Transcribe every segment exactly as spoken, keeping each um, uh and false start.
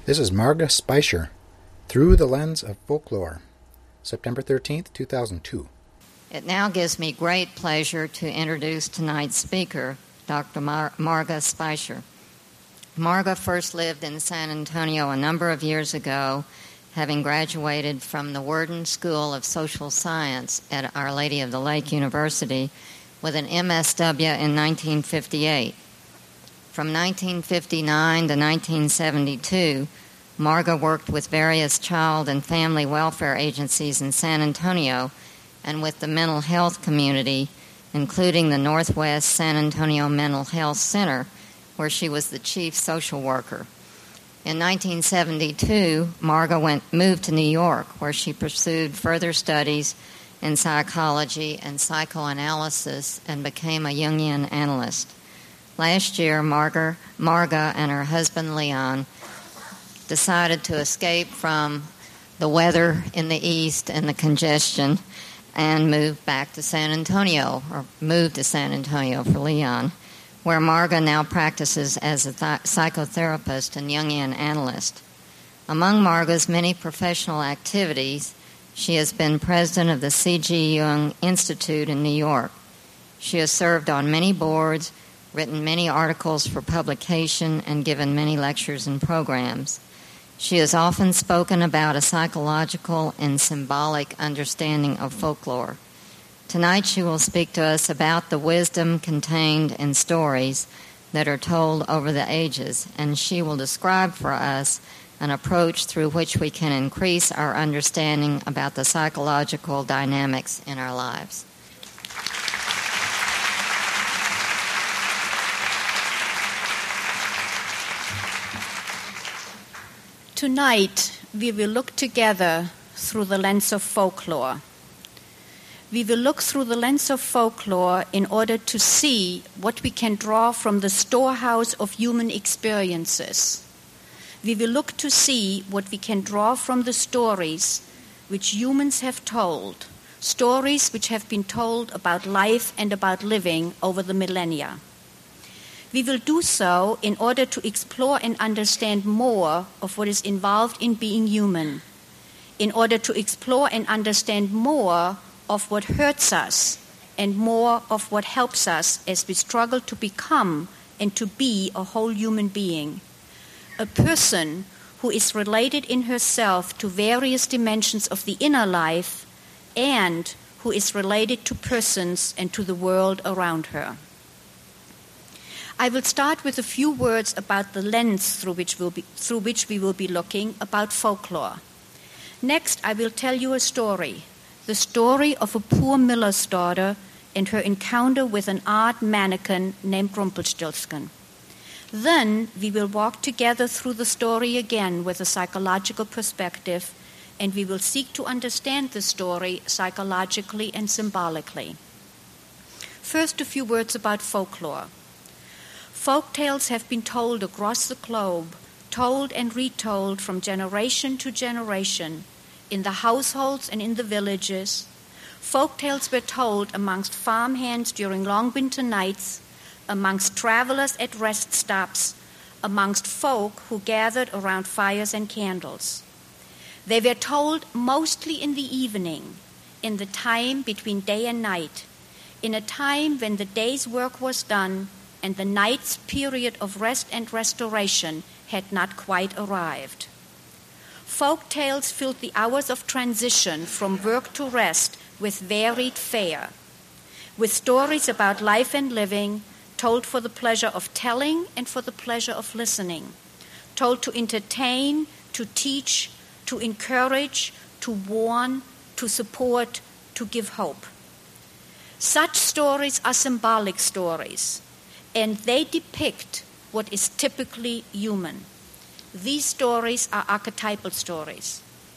This is Marga Speicher, Through the Lens of Folklore, September thirteenth, two thousand two. It now gives me great pleasure to introduce tonight's speaker, Doctor Mar- Marga Speicher. Marga first lived in San Antonio a number of years ago, having graduated from the Worden School of Social Science at Our Lady of the Lake University with an M S W in nineteen fifty-eight. From nineteen fifty-nine to nineteen seventy-two, Marga worked with various child and family welfare agencies in San Antonio and with the mental health community, including the Northwest San Antonio Mental Health Center, where she was the chief social worker. In nineteen seventy-two, Marga went, moved to New York, where she pursued further studies in psychology and psychoanalysis and became a Jungian analyst. Last year, Marga, Marga and her husband Leon decided to escape from the weather in the east and the congestion and moved back to San Antonio, or moved to San Antonio for Leon, where Marga now practices as a th- psychotherapist and Jungian analyst. Among Marga's many professional activities, she has been president of the C G Jung Institute in New York. She has served on many boards, written many articles for publication, and given many lectures and programs. She has often spoken about a psychological and symbolic understanding of folklore. Tonight she will speak to us about the wisdom contained in stories that are told over the ages, and she will describe for us an approach through which we can increase our understanding about the psychological dynamics in our lives. Tonight, we will look together through the lens of folklore. We will look through the lens of folklore in order to see what we can draw from the storehouse of human experiences. We will look to see what we can draw from the stories which humans have told, stories which have been told about life and about living over the millennia. We will do so in order to explore and understand more of what is involved in being human, in order to explore and understand more of what hurts us and more of what helps us as we struggle to become and to be a whole human being, a person who is related in herself to various dimensions of the inner life and who is related to persons and to the world around her. I will start with a few words about the lens through which, we'll be, through which we will be looking about folklore. Next, I will tell you a story, the story of a poor miller's daughter and her encounter with an art mannequin named Rumpelstiltskin. Then we will walk together through the story again with a psychological perspective, and we will seek to understand the story psychologically and symbolically. First, a few words about folklore. Folk tales have been told across the globe, told and retold from generation to generation, in the households and in the villages. Folk tales were told amongst farmhands during long winter nights, amongst travelers at rest stops, amongst folk who gathered around fires and candles. They were told mostly in the evening, in the time between day and night, in a time when the day's work was done and the night's period of rest and restoration had not quite arrived. Folk tales filled the hours of transition from work to rest with varied fare, with stories about life and living, told for the pleasure of telling and for the pleasure of listening, told to entertain, to teach, to encourage, to warn, to support, to give hope. Such stories are symbolic stories, and they depict what is typically human. These stories are archetypal stories.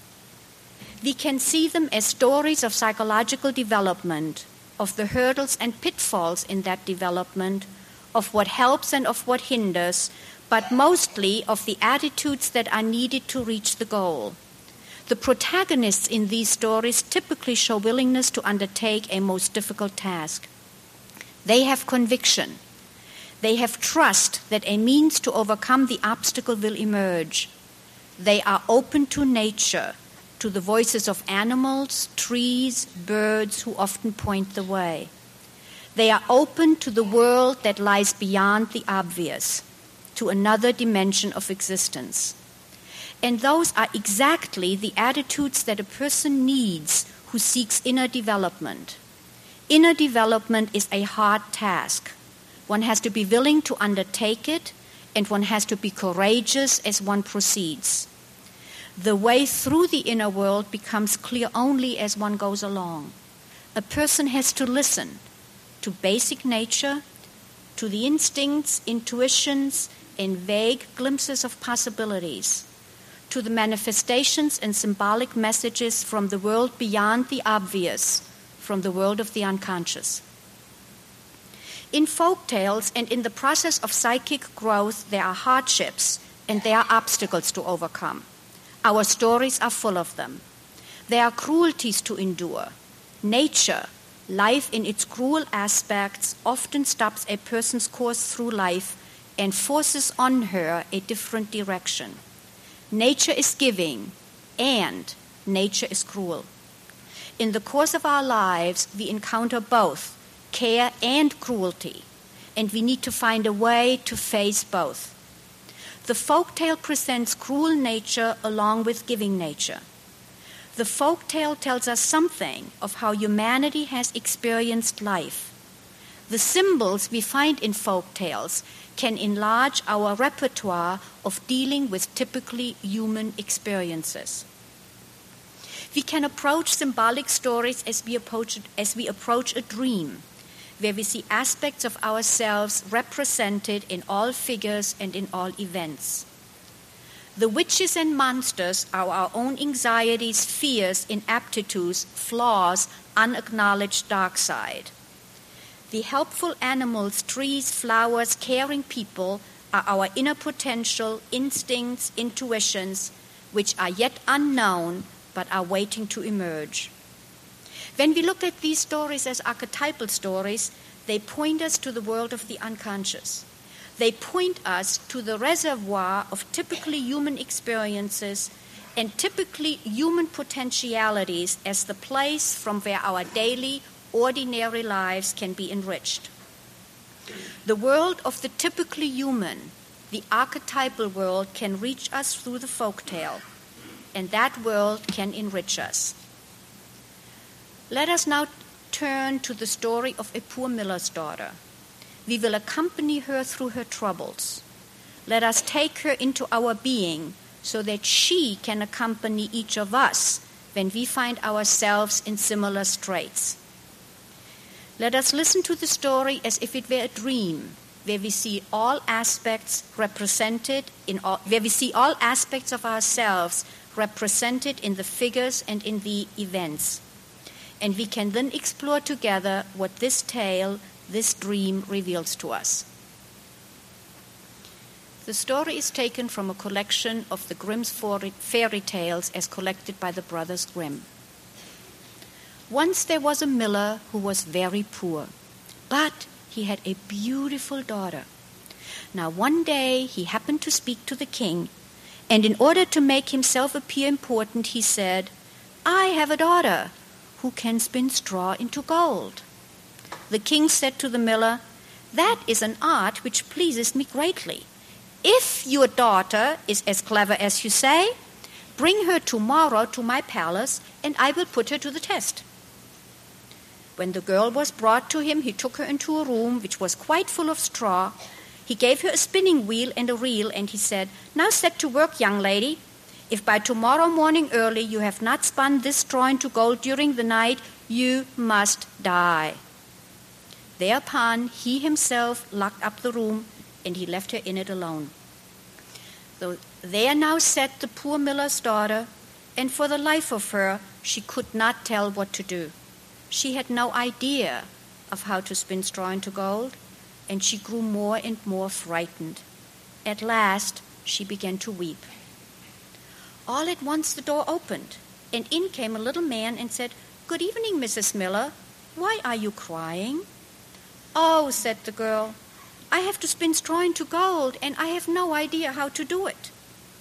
We can see them as stories of psychological development, of the hurdles and pitfalls in that development, of what helps and of what hinders, but mostly of the attitudes that are needed to reach the goal. The protagonists in these stories typically show willingness to undertake a most difficult task. They have conviction. They have trust that a means to overcome the obstacle will emerge. They are open to nature, to the voices of animals, trees, birds who often point the way. They are open to the world that lies beyond the obvious, to another dimension of existence. And those are exactly the attitudes that a person needs who seeks inner development. Inner development is a hard task. One has to be willing to undertake it, and one has to be courageous as one proceeds. The way through the inner world becomes clear only as one goes along. A person has to listen to basic nature, to the instincts, intuitions, and vague glimpses of possibilities, to the manifestations and symbolic messages from the world beyond the obvious, from the world of the unconscious. In folk tales and in the process of psychic growth, there are hardships and there are obstacles to overcome. Our stories are full of them. There are cruelties to endure. Nature, life in its cruel aspects, often stops a person's course through life and forces on her a different direction. Nature is giving, and nature is cruel. In the course of our lives, we encounter both care and cruelty, and we need to find a way to face both. The folktale presents cruel nature along with giving nature. The folktale tells us something of how humanity has experienced life. The symbols we find in folktales can enlarge our repertoire of dealing with typically human experiences. We can approach symbolic stories as we approach, as we approach a dream, where we see aspects of ourselves represented in all figures and in all events. The witches and monsters are our own anxieties, fears, inaptitudes, flaws, unacknowledged dark side. The helpful animals, trees, flowers, caring people are our inner potential, instincts, intuitions, which are yet unknown but are waiting to emerge. When we look at these stories as archetypal stories, they point us to the world of the unconscious. They point us to the reservoir of typically human experiences and typically human potentialities as the place from where our daily, ordinary lives can be enriched. The world of the typically human, the archetypal world, can reach us through the folktale, and that world can enrich us. Let us now turn to the story of a poor miller's daughter. We will accompany her through her troubles. Let us take her into our being so that she can accompany each of us when we find ourselves in similar straits. Let us listen to the story as if it were a dream, where we see all aspects represented in all, where we see all aspects of ourselves represented in the figures and in the events. And we can then explore together what this tale, this dream reveals to us. The story is taken from a collection of the Grimm's fairy tales as collected by the brothers Grimm. Once there was a miller who was very poor, but he had a beautiful daughter. Now one day he happened to speak to the king, and in order to make himself appear important, he said, "I have a daughter who can spin straw into gold." The king said to the miller, "That is an art which pleases me greatly. If your daughter is as clever as you say, bring her tomorrow to my palace, and I will put her to the test." When the girl was brought to him, he took her into a room which was quite full of straw. He gave her a spinning wheel and a reel, and he said, "Now set to work, young lady. If by tomorrow morning early you have not spun this straw into gold during the night, you must die." Thereupon he himself locked up the room, and he left her in it alone. So there now sat the poor miller's daughter, and for the life of her she could not tell what to do. She had no idea of how to spin straw into gold, and she grew more and more frightened. At last she began to weep. All at once the door opened, and in came a little man and said, "Good evening, Missus Miller. Why are you crying?" "Oh," said the girl, "I have to spin straw into gold, and I have no idea how to do it."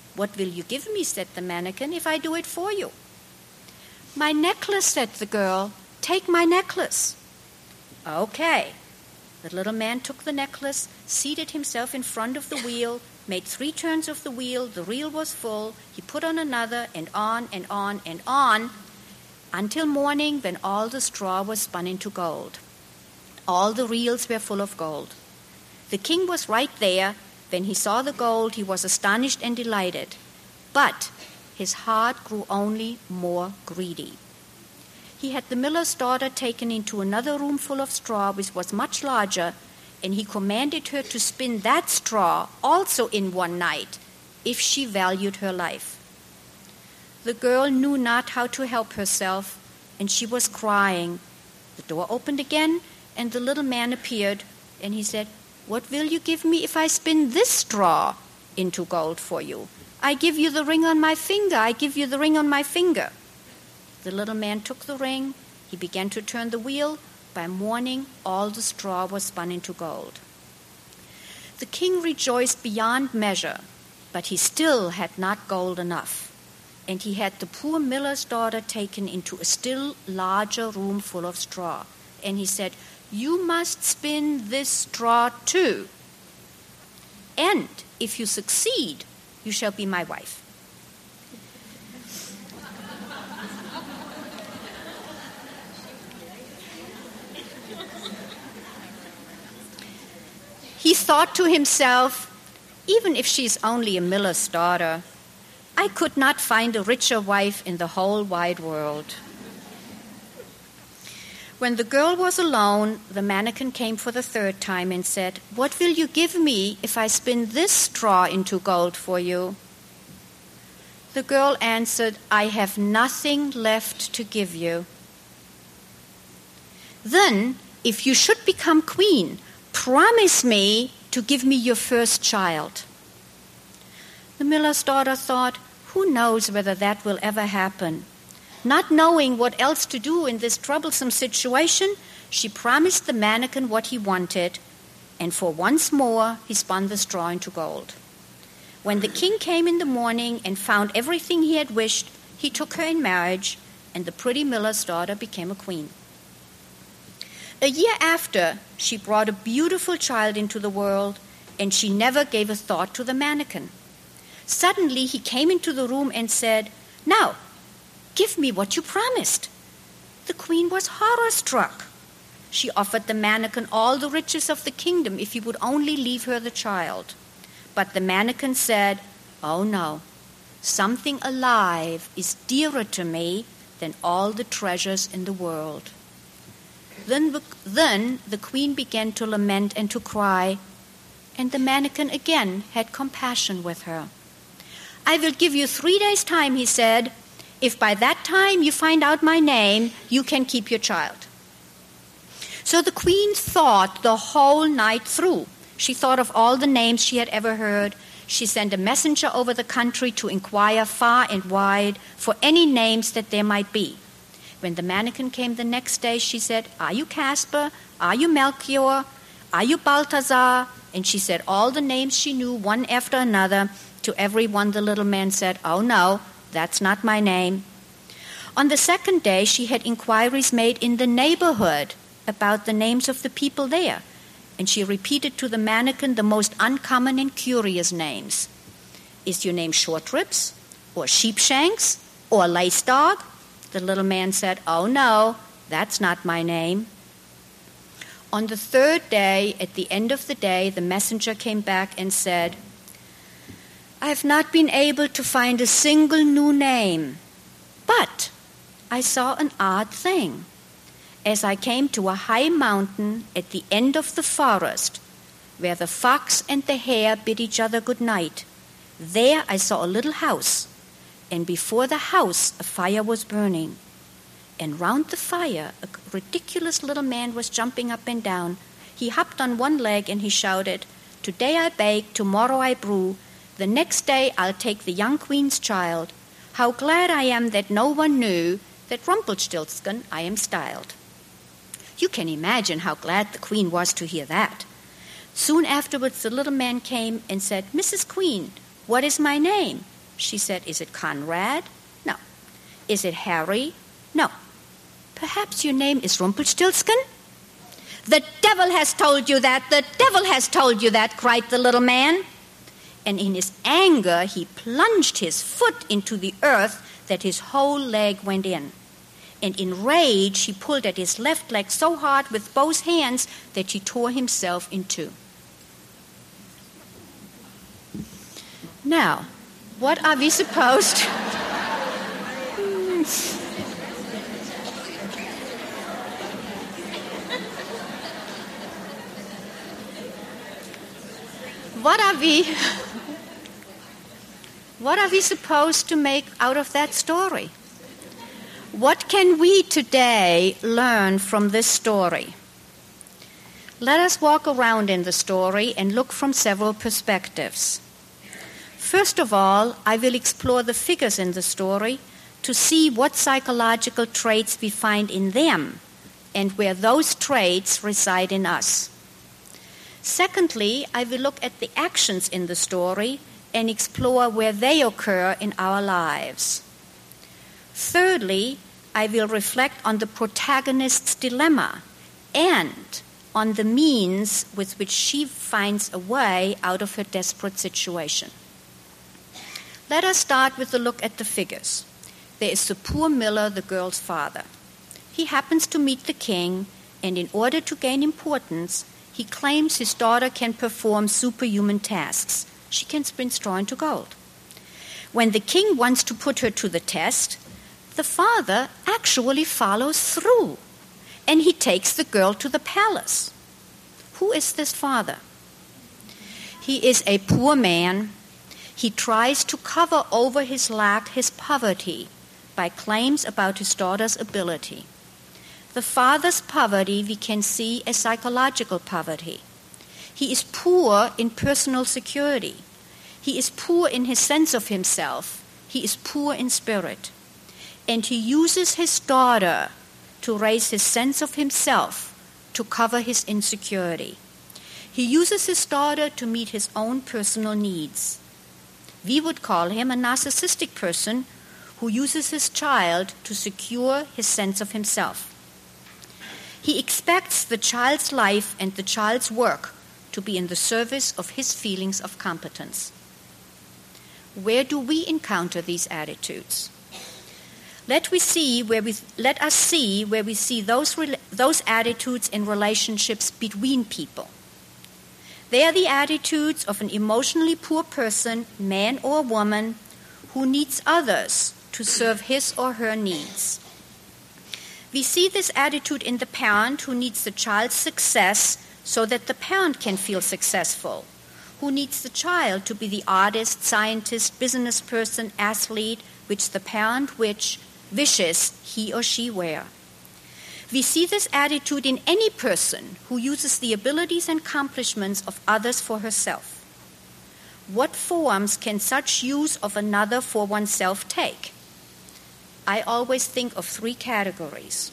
"What will you give me," said the mannequin, "if I do it for you?" "My necklace," said the girl. "Take my necklace." "Okay." The little man took the necklace, seated himself in front of the wheel, made three turns of the wheel. The reel was full. He put on another, and on and on and on, until morning, when all the straw was spun into gold. All the reels were full of gold. The king was right there. When he saw the gold, he was astonished and delighted. But his heart grew only more greedy. He had the miller's daughter taken into another room full of straw, which was much larger, and he commanded her to spin that straw also in one night, if she valued her life. The girl knew not how to help herself, and she was crying. The door opened again, and the little man appeared, and he said, "What will you give me if I spin this straw into gold for you? I give you the ring on my finger. I give you the ring on my finger." The little man took the ring. He began to turn the wheel. By morning, all the straw was spun into gold. The king rejoiced beyond measure, but he still had not gold enough, and he had the poor miller's daughter taken into a still larger room full of straw. And he said, "You must spin this straw too, and if you succeed, you shall be my wife." He thought to himself, "Even if she's only a miller's daughter, I could not find a richer wife in the whole wide world." When the girl was alone, the mannequin came for the third time and said, "What will you give me if I spin this straw into gold for you?" The girl answered, "I have nothing left to give you." "Then, if you should become queen, promise me to give me your first child." The miller's daughter thought, "Who knows whether that will ever happen?" Not knowing what else to do in this troublesome situation, she promised the mannequin what he wanted, and for once more he spun the straw into gold. When the king came in the morning and found everything he had wished, he took her in marriage, and the pretty miller's daughter became a queen. A year after, she brought a beautiful child into the world, and she never gave a thought to the mannequin. Suddenly he came into the room and said, "Now, give me what you promised." The queen was horror-struck. She offered the mannequin all the riches of the kingdom if he would only leave her the child. But the mannequin said, "Oh no, something alive is dearer to me than all the treasures in the world." Then the, then the queen began to lament and to cry, and the mannequin again had compassion with her. "I will give you three days' time," he said. "If by that time you find out my name, you can keep your child." So the queen thought the whole night through. She thought of all the names she had ever heard. She sent a messenger over the country to inquire far and wide for any names that there might be. When the mannequin came the next day, she said, "Are you Casper? Are you Melchior? Are you Balthazar?" And she said all the names she knew, one after another. To every one the little man said, "Oh no, that's not my name." On the second day, she had inquiries made in the neighborhood about the names of the people there, and she repeated to the mannequin the most uncommon and curious names. "Is your name Short Ribs, or Sheepshanks, or Lace Dog?" The little man said, "Oh no, that's not my name." On the third day, at the end of the day, the messenger came back and said, "I have not been able to find a single new name, but I saw an odd thing. As I came to a high mountain at the end of the forest, where the fox and the hare bid each other good night, there I saw a little house, and before the house a fire was burning. And round the fire a ridiculous little man was jumping up and down. He hopped on one leg and he shouted, 'Today I bake, tomorrow I brew. The next day I'll take the young queen's child. How glad I am that no one knew that Rumpelstiltskin I am styled.'" You can imagine how glad the queen was to hear that. Soon afterwards the little man came and said, "Missus Queen, what is my name?" She said, "Is it Conrad?" "No." "Is it Harry?" "No." "Perhaps your name is Rumpelstiltskin?" "The devil has told you that! The devil has told you that!" cried the little man. And in his anger, he plunged his foot into the earth that his whole leg went in. And in rage, he pulled at his left leg so hard with both hands that he tore himself in two. Now, what are we supposed to... What are we... What are we supposed to make out of that story? What can we today learn from this story? Let us walk around in the story and look from several perspectives. First of all, I will explore the figures in the story to see what psychological traits we find in them and where those traits reside in us. Secondly, I will look at the actions in the story and explore where they occur in our lives. Thirdly, I will reflect on the protagonist's dilemma and on the means with which she finds a way out of her desperate situation. Let us start with a look at the figures. There is the poor miller, the girl's father. He happens to meet the king, and in order to gain importance, he claims his daughter can perform superhuman tasks. She can spin straw into gold. When the king wants to put her to the test, the father actually follows through, and he takes the girl to the palace. Who is this father? He is a poor man. He tries to cover over his lack, his poverty, by claims about his daughter's ability. The father's poverty we can see as psychological poverty. He is poor in personal security. He is poor in his sense of himself. He is poor in spirit. And he uses his daughter to raise his sense of himself, to cover his insecurity. He uses his daughter to meet his own personal needs. We would call him a narcissistic person who uses his child to secure his sense of himself. He expects the child's life and the child's work to be in the service of his feelings of competence. Where do we encounter these attitudes? Let, we see where we, let us see where we see those, those attitudes in relationships between people. They are the attitudes of an emotionally poor person, man or woman, who needs others to serve his or her needs. We see this attitude in the parent who needs the child's success so that the parent can feel successful, who needs the child to be the artist, scientist, business person, athlete, which the parent which wishes he or she were. We see this attitude in any person who uses the abilities and accomplishments of others for herself. What forms can such use of another for oneself take? I always think of three categories.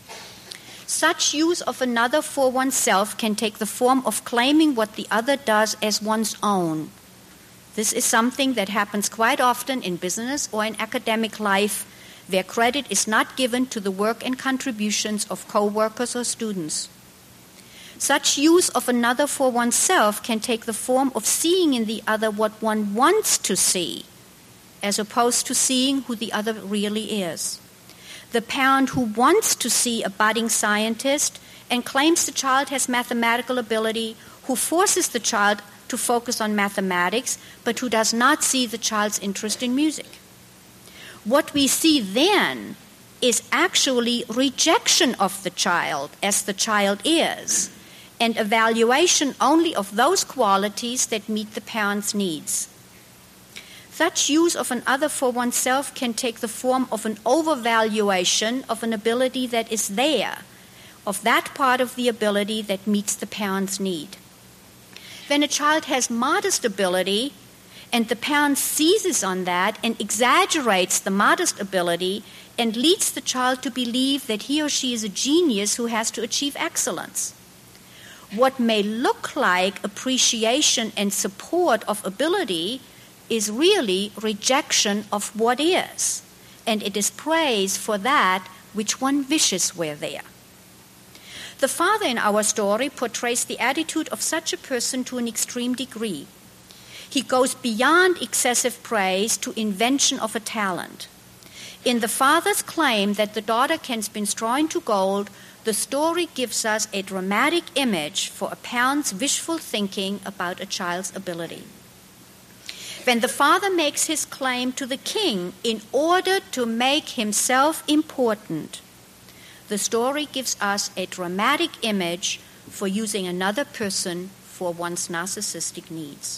Such use of another for oneself can take the form of claiming what the other does as one's own. This is something that happens quite often in business or in academic life, where credit is not given to the work and contributions of co-workers or students. Such use of another for oneself can take the form of seeing in the other what one wants to see, as opposed to seeing who the other really is. The parent who wants to see a budding scientist and claims the child has mathematical ability, who forces the child to focus on mathematics, but who does not see the child's interest in music. What we see then is actually rejection of the child as the child is, and evaluation only of those qualities that meet the parent's needs. Such use of an other for oneself can take the form of an overvaluation of an ability that is there, of that part of the ability that meets the parent's need. When a child has modest ability, and the parent seizes on that and exaggerates the modest ability and leads the child to believe that he or she is a genius who has to achieve excellence. What may look like appreciation and support of ability is really rejection of what is, and it is praise for that which one wishes were there. The father in our story portrays the attitude of such a person to an extreme degree. He goes beyond excessive praise to invention of a talent. In the father's claim that the daughter can spin straw into gold, the story gives us a dramatic image for a parent's wishful thinking about a child's ability. When the father makes his claim to the king in order to make himself important, the story gives us a dramatic image for using another person for one's narcissistic needs.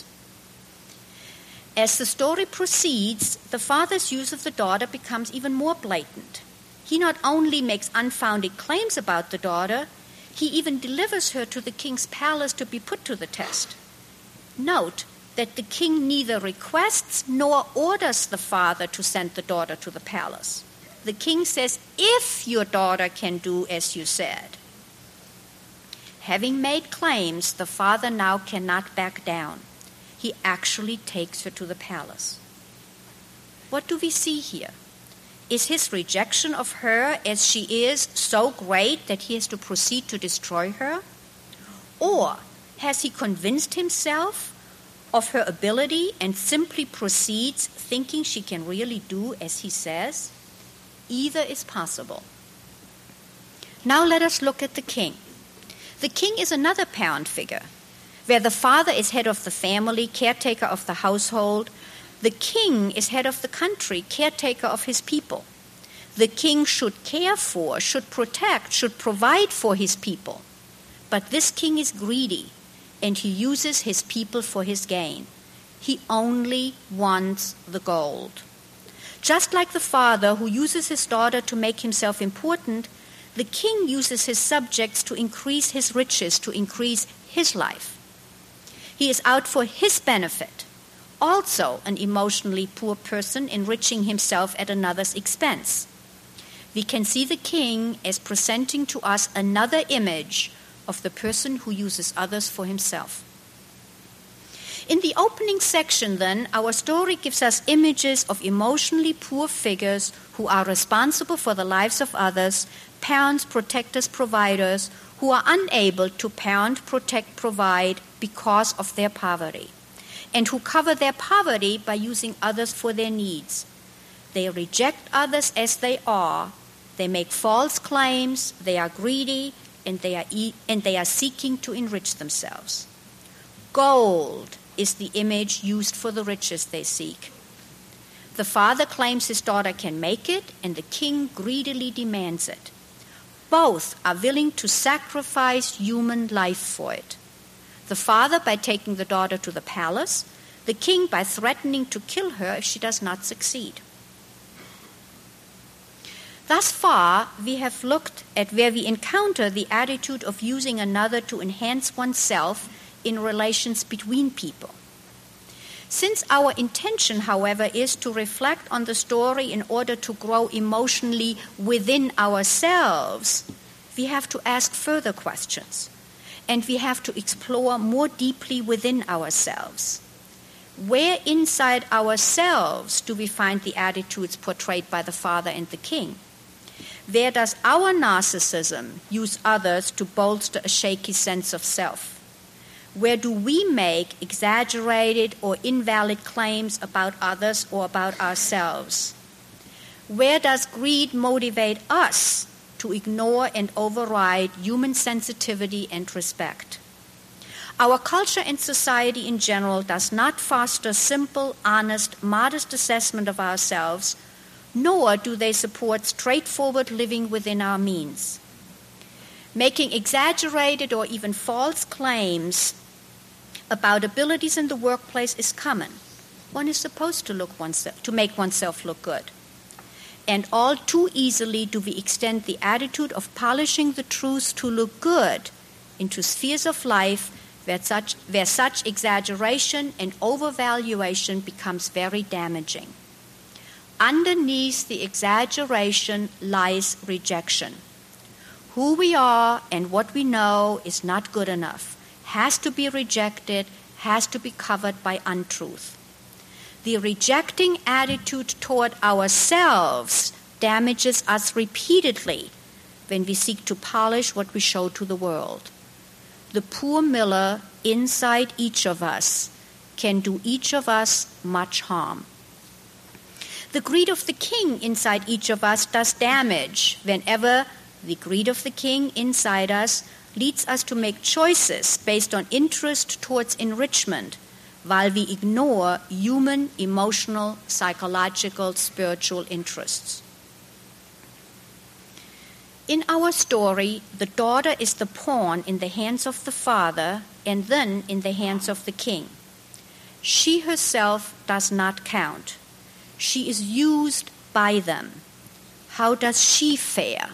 As the story proceeds, the father's use of the daughter becomes even more blatant. He not only makes unfounded claims about the daughter, he even delivers her to the king's palace to be put to the test. Note that the king neither requests nor orders the father to send the daughter to the palace. The king says, if your daughter can do as you said. Having made claims, the father now cannot back down. He actually takes her to the palace. What do we see here? Is his rejection of her as she is so great that he has to proceed to destroy her? Or has he convinced himself of her ability and simply proceeds thinking she can really do as he says? Either is possible. Now let us look at the king. The king is another parent figure. Where the father is head of the family, caretaker of the household, the king is head of the country, caretaker of his people. The king should care for, should protect, should provide for his people. But this king is greedy, and he uses his people for his gain. He only wants the gold. Just like the father who uses his daughter to make himself important, the king uses his subjects to increase his riches, to increase his life. He is out for his benefit, also an emotionally poor person enriching himself at another's expense. We can see the king as presenting to us another image of the person who uses others for himself. In the opening section, then, our story gives us images of emotionally poor figures who are responsible for the lives of others, parents, protectors, providers, who are unable to parent, protect, provide because of their poverty, and who cover their poverty by using others for their needs. They reject others as they are, they make false claims, they are greedy, and they are, e- and they are seeking to enrich themselves. Gold is the image used for the riches they seek. The father claims his daughter can make it, and the king greedily demands it. Both are willing to sacrifice human life for it. The father by taking the daughter to the palace, the king by threatening to kill her if she does not succeed. Thus far, we have looked at where we encounter the attitude of using another to enhance oneself in relations between people. Since our intention, however, is to reflect on the story in order to grow emotionally within ourselves, we have to ask further questions, and we have to explore more deeply within ourselves. Where inside ourselves do we find the attitudes portrayed by the father and the king? Where does our narcissism use others to bolster a shaky sense of self? Where do we make exaggerated or invalid claims about others or about ourselves? Where does greed motivate us to ignore and override human sensitivity and respect? Our culture and society in general does not foster simple, honest, modest assessment of ourselves, nor do they support straightforward living within our means. Making exaggerated or even false claims about abilities in the workplace is common. One is supposed to look oneself, to make oneself look good. And all too easily do we extend the attitude of polishing the truth to look good into spheres of life where such, where such exaggeration and overvaluation becomes very damaging. Underneath the exaggeration lies rejection. Who we are and what we know is not good enough, has to be rejected, has to be covered by untruth. the rejecting attitude toward ourselves damages us repeatedly when we seek to polish what we show to the world. The poor miller inside each of us can do each of us much harm. The greed of the king inside each of us does damage whenever the greed of the king inside us leads us to make choices based on interest towards enrichment, while we ignore human, emotional, psychological, spiritual interests. In our story, the daughter is the pawn in the hands of the father and then in the hands of the king. She herself does not count. She is used by them. How does she fare?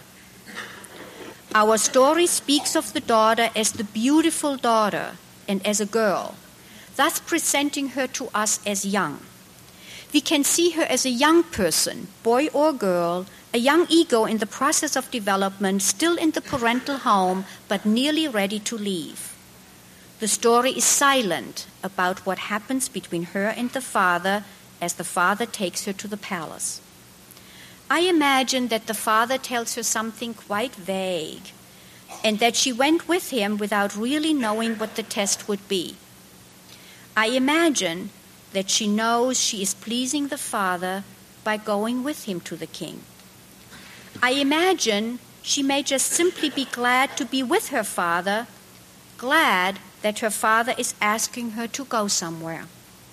Our story speaks of the daughter as the beautiful daughter and as a girl, thus presenting her to us as young. We can see her as a young person, boy or girl, a young ego in the process of development, still in the parental home, but nearly ready to leave. The story is silent about what happens between her and the father as the father takes her to the palace. I imagine that the father tells her something quite vague, and that she went with him without really knowing what the test would be. I imagine that she knows she is pleasing the father by going with him to the king. I imagine she may just simply be glad to be with her father, glad that her father is asking her to go somewhere.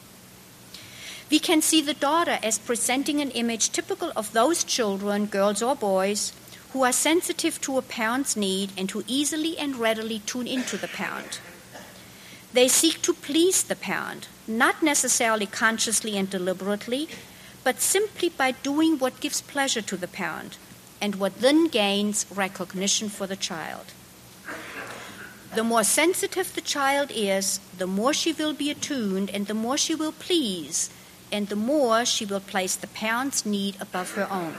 We can see the daughter as presenting an image typical of those children, girls or boys, who are sensitive to a parent's need and who easily and readily tune into the parent. They seek to please the parent, not necessarily consciously and deliberately, but simply by doing what gives pleasure to the parent, and what then gains recognition for the child. The more sensitive the child is, the more she will be attuned, and the more she will please, and the more she will place the parent's need above her own.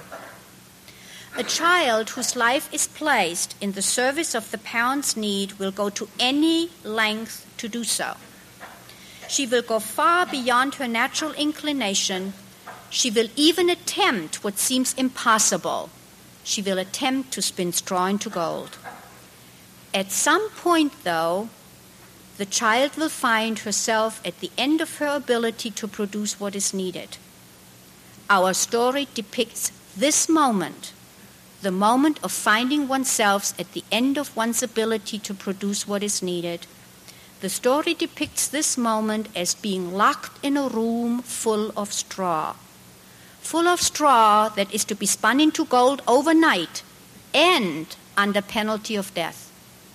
A child whose life is placed in the service of the parent's need will go to any length to do so. She will go far beyond her natural inclination. She will even attempt what seems impossible. She will attempt to spin straw into gold. At some point, though, the child will find herself at the end of her ability to produce what is needed. Our story depicts this moment, the moment of finding oneself at the end of one's ability to produce what is needed. The story depicts this moment as being locked in a room full of straw, full of straw that is to be spun into gold overnight and under penalty of death.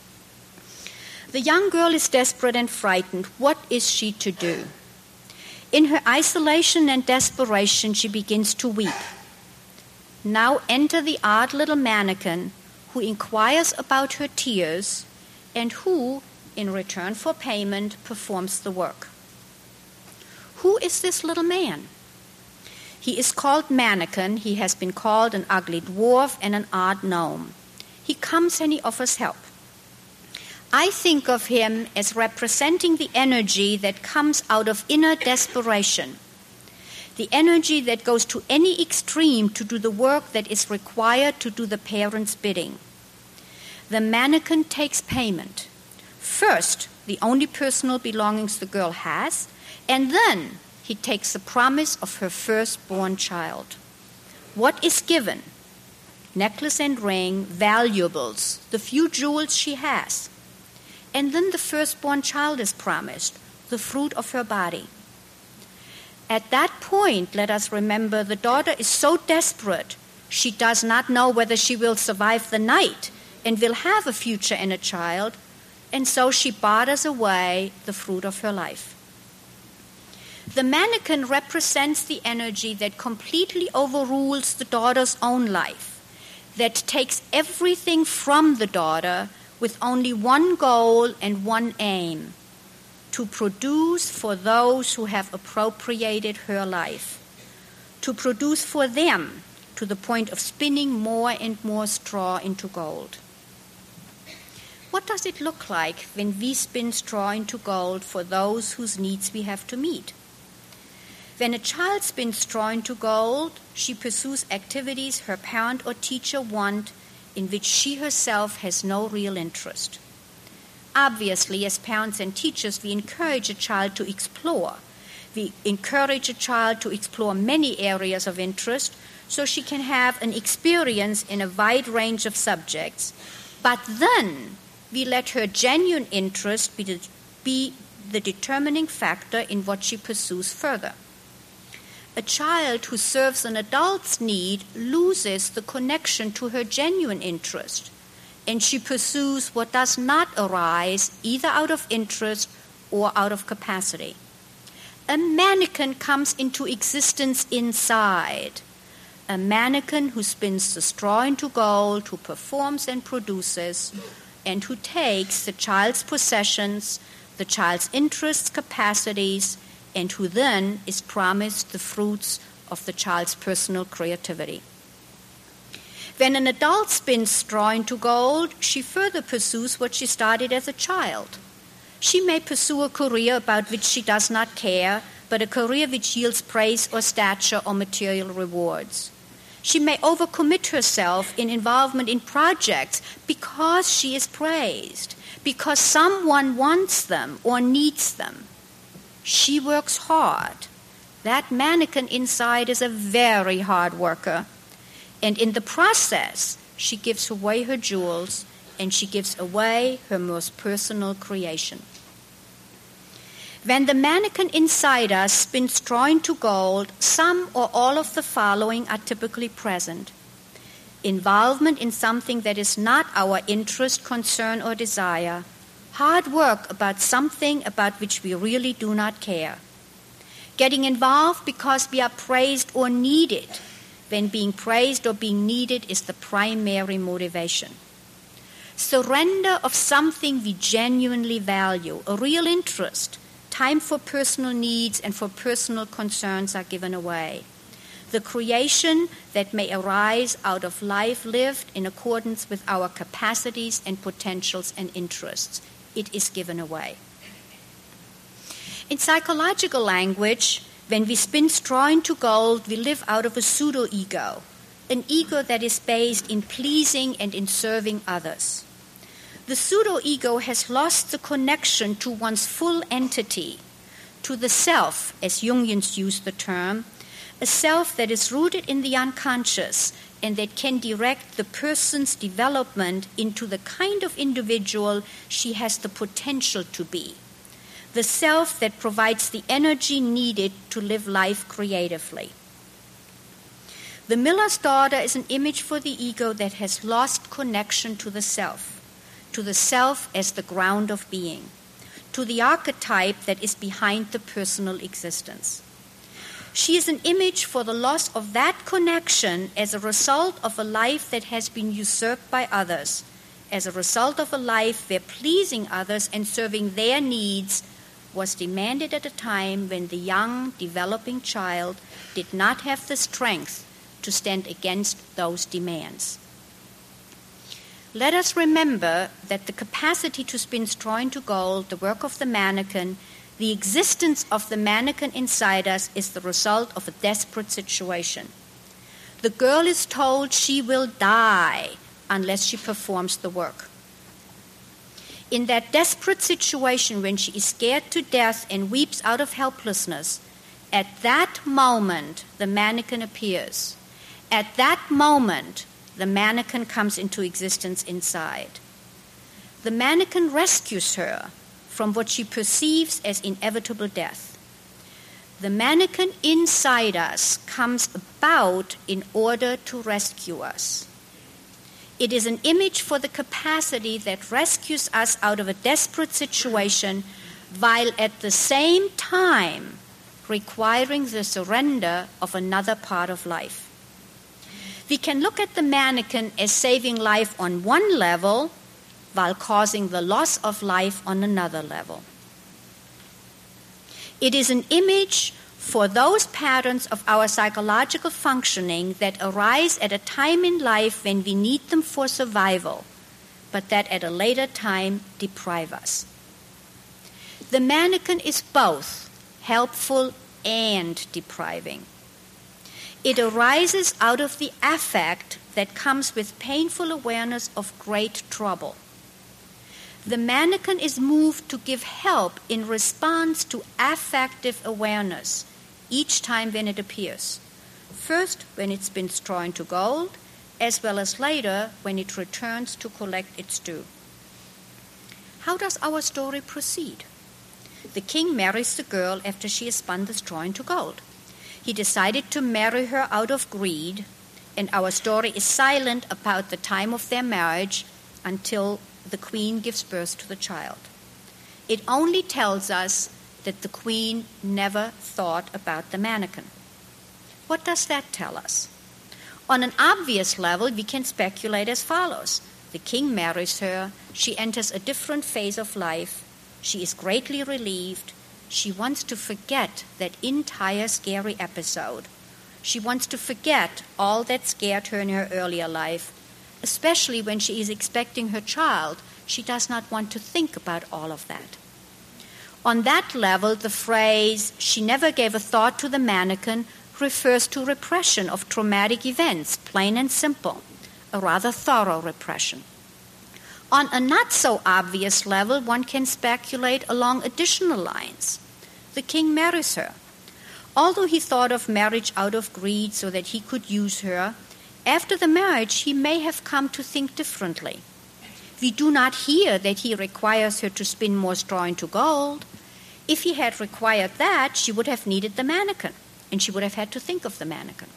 The young girl is desperate and frightened. What is she to do? In her isolation and desperation, she begins to weep. Now enter the odd little mannequin who inquires about her tears and who, in return for payment, performs the work. Who is this little man? He is called Mannequin. He has been called an ugly dwarf and an odd gnome. He comes and he offers help. I think of him as representing the energy that comes out of inner desperation, the energy that goes to any extreme to do the work that is required to do the parent's bidding. The mannequin takes payment. First, the only personal belongings the girl has, and then he takes the promise of her firstborn child. What is given? Necklace and ring, valuables, the few jewels she has. And then the firstborn child is promised, the fruit of her body. At that point, let us remember, the daughter is so desperate, she does not know whether she will survive the night and will have a future and a child, and so she barters away the fruit of her life. The mannequin represents the energy that completely overrules the daughter's own life, that takes everything from the daughter with only one goal and one aim: to produce for those who have appropriated her life, to produce for them to the point of spinning more and more straw into gold. What does it look like when we spin straw into gold for those whose needs we have to meet? When a child spins straw into gold, she pursues activities her parent or teacher want in which she herself has no real interest. Obviously, as parents and teachers, we encourage a child to explore. We encourage a child to explore many areas of interest so she can have an experience in a wide range of subjects. But then we let her genuine interest be the, be the determining factor in what she pursues further. A child who serves an adult's need loses the connection to her genuine interest, and she pursues what does not arise either out of interest or out of capacity. A mannequin comes into existence inside. A mannequin who spins the straw into gold, who performs and produces, and who takes the child's possessions, the child's interests, capacities, and who then is promised the fruits of the child's personal creativity. When an adult spins straw into gold, she further pursues what she started as a child. She may pursue a career about which she does not care, but a career which yields praise or stature or material rewards. She may overcommit herself in involvement in projects because she is praised, because someone wants them or needs them. She works hard. That mannequin inside is a very hard worker. And in the process, she gives away her jewels and she gives away her most personal creation. When the mannequin inside us spins straw into gold, some or all of the following are typically present. Involvement in something that is not our interest, concern, or desire. Hard work about something about which we really do not care. Getting involved because we are praised or needed, when being praised or being needed is the primary motivation. Surrender of something we genuinely value, a real interest. Time for personal needs and for personal concerns are given away. The creation that may arise out of life lived in accordance with our capacities and potentials and interests, it is given away. In psychological language, when we spin straw into gold, we live out of a pseudo-ego, an ego that is based in pleasing and in serving others. The pseudo-ego has lost the connection to one's full entity, to the self, as Jungians use the term, a self that is rooted in the unconscious and that can direct the person's development into the kind of individual she has the potential to be, the self that provides the energy needed to live life creatively. The Miller's Daughter is an image for the ego that has lost connection to the self, to the self as the ground of being, to the archetype that is behind the personal existence. She is an image for the loss of that connection as a result of a life that has been usurped by others, as a result of a life where pleasing others and serving their needs was demanded at a time when the young, developing child did not have the strength to stand against those demands. Let us remember that the capacity to spin straw into gold, the work of the mannequin, the existence of the mannequin inside us is the result of a desperate situation. The girl is told she will die unless she performs the work. In that desperate situation, when she is scared to death and weeps out of helplessness, at that moment the mannequin appears. At that moment, the mannequin comes into existence inside. The mannequin rescues her from what she perceives as inevitable death. The mannequin inside us comes about in order to rescue us. It is an image for the capacity that rescues us out of a desperate situation, while at the same time requiring the surrender of another part of life. We can look at the mannequin as saving life on one level while causing the loss of life on another level. It is an image for those patterns of our psychological functioning that arise at a time in life when we need them for survival, but that at a later time deprive us. The mannequin is both helpful and depriving. It arises out of the affect that comes with painful awareness of great trouble. The mannequin is moved to give help in response to affective awareness each time when it appears. First, when it's been strained to gold, as well as later when it returns to collect its due. How does our story proceed? The king marries the girl after she has spun the straw into gold. He decided to marry her out of greed, and our story is silent about the time of their marriage until the queen gives birth to the child. It only tells us that the queen never thought about the mannequin. What does that tell us? On an obvious level, we can speculate as follows. The king marries her. She enters a different phase of life. She is greatly relieved. She wants to forget that entire scary episode. She wants to forget all that scared her in her earlier life. Especially when she is expecting her child, she does not want to think about all of that. On that level, the phrase, "she never gave a thought to the mannequin," refers to repression of traumatic events, plain and simple, a rather thorough repression. On a not-so-obvious level, one can speculate along additional lines. The king marries her. Although he thought of marriage out of greed so that he could use her, after the marriage he may have come to think differently. We do not hear that he requires her to spin more straw into gold. If he had required that, she would have needed the mannequin, and she would have had to think of the mannequin.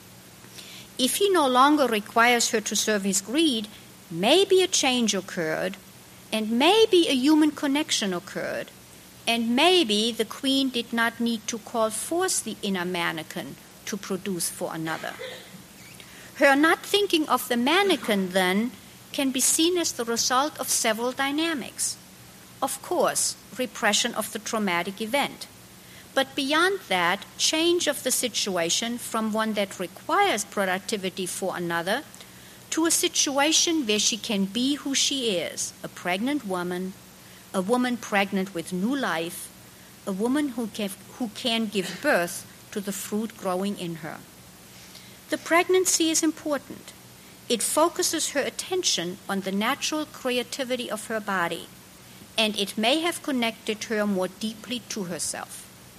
If he no longer requires her to serve his greed, maybe a change occurred, and maybe a human connection occurred, and maybe the queen did not need to call forth the inner mannequin to produce for another. Her not thinking of the mannequin, then, can be seen as the result of several dynamics. Of course, repression of the traumatic event. But beyond that, change of the situation from one that requires productivity for another to a situation where she can be who she is, a pregnant woman, a woman pregnant with new life, a woman who can, who can give birth to the fruit growing in her. The pregnancy is important. It focuses her attention on the natural creativity of her body, and it may have connected her more deeply to herself.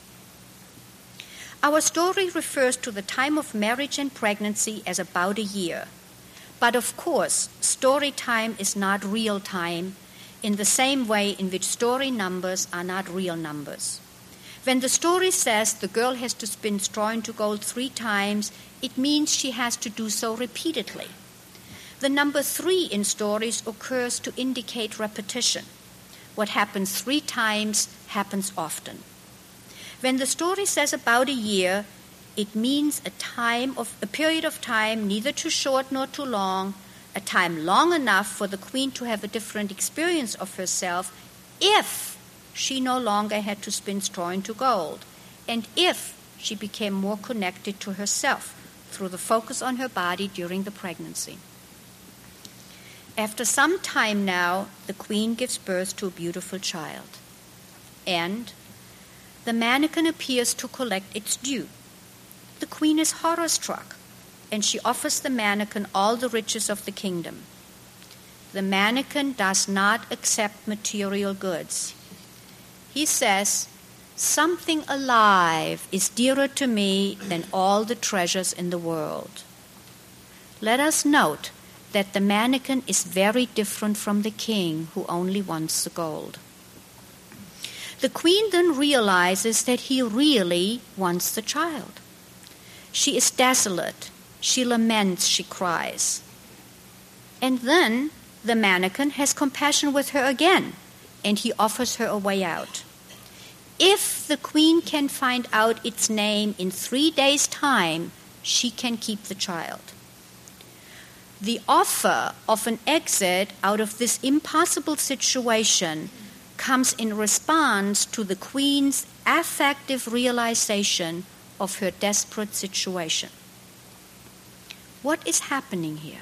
Our story refers to the time of marriage and pregnancy as about a year. But of course, story time is not real time in the same way in which story numbers are not real numbers. When the story says the girl has to spin straw into gold three times, it means she has to do so repeatedly. The number three in stories occurs to indicate repetition. What happens three times happens often. When the story says about a year, it means a time of a period of time neither too short nor too long, a time long enough for the queen to have a different experience of herself if she no longer had to spin straw into gold, and if she became more connected to herself through the focus on her body during the pregnancy. After some time now, the queen gives birth to a beautiful child, and the mannequin appears to collect its due. The queen is horror-struck, and she offers the mannequin all the riches of the kingdom. The mannequin does not accept material goods. He says, "Something alive is dearer to me than all the treasures in the world." Let us note that the mannequin is very different from the king who only wants the gold. The queen then realizes that he really wants the child. She is desolate. She laments, she cries. And then the mannequin has compassion with her again, and he offers her a way out. If the queen can find out its name in three days' time, she can keep the child. The offer of an exit out of this impossible situation comes in response to the queen's affective realization of her desperate situation. What is happening here?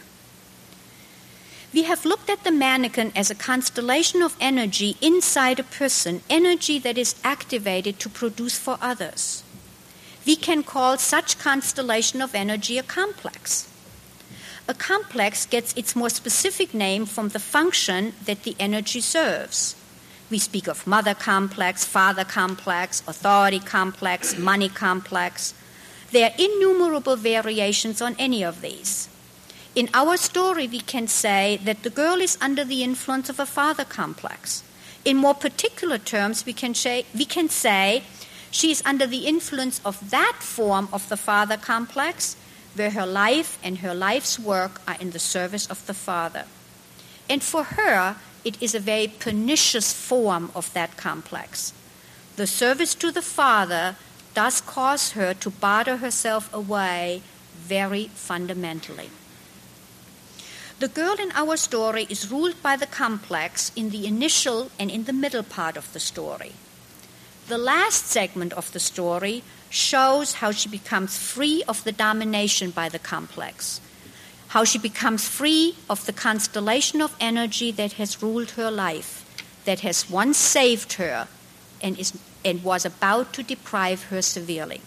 We have looked at the mannequin as a constellation of energy inside a person, energy that is activated to produce for others. We can call such constellation of energy a complex. A complex gets its more specific name from the function that the energy serves. We speak of mother complex, father complex, authority complex, money complex. There are innumerable variations on any of these. In our story, we can say that the girl is under the influence of a father complex. In more particular terms, we can say, we can say she is under the influence of that form of the father complex where her life and her life's work are in the service of the father. And for her, it is a very pernicious form of that complex. The service to the father does cause her to barter herself away very fundamentally. The girl in our story is ruled by the complex in the initial and in the middle part of the story. The last segment of the story shows how she becomes free of the domination by the complex, how she becomes free of the constellation of energy that has ruled her life, that has once saved her and, is, and was about to deprive her severely.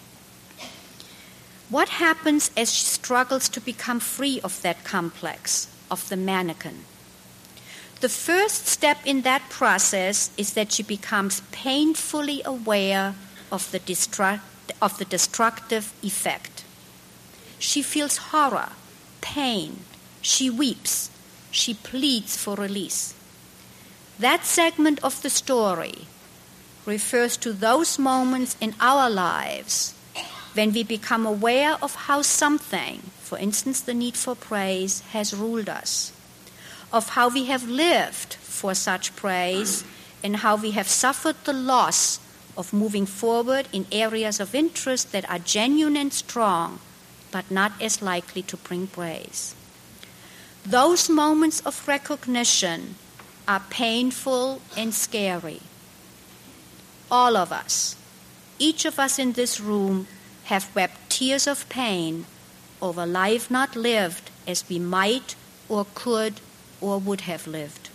What happens as she struggles to become free of that complex, of the mannequin? The first step in that process is that she becomes painfully aware of the, destruct, of the destructive effect. She feels horror, pain, she weeps, she pleads for release. That segment of the story refers to those moments in our lives when we become aware of how something, for instance the need for praise, has ruled us, of how we have lived for such praise, and how we have suffered the loss of moving forward in areas of interest that are genuine and strong, but not as likely to bring praise. Those moments of recognition are painful and scary. All of us, each of us in this room, have wept tears of pain over life not lived as we might or could or would have lived.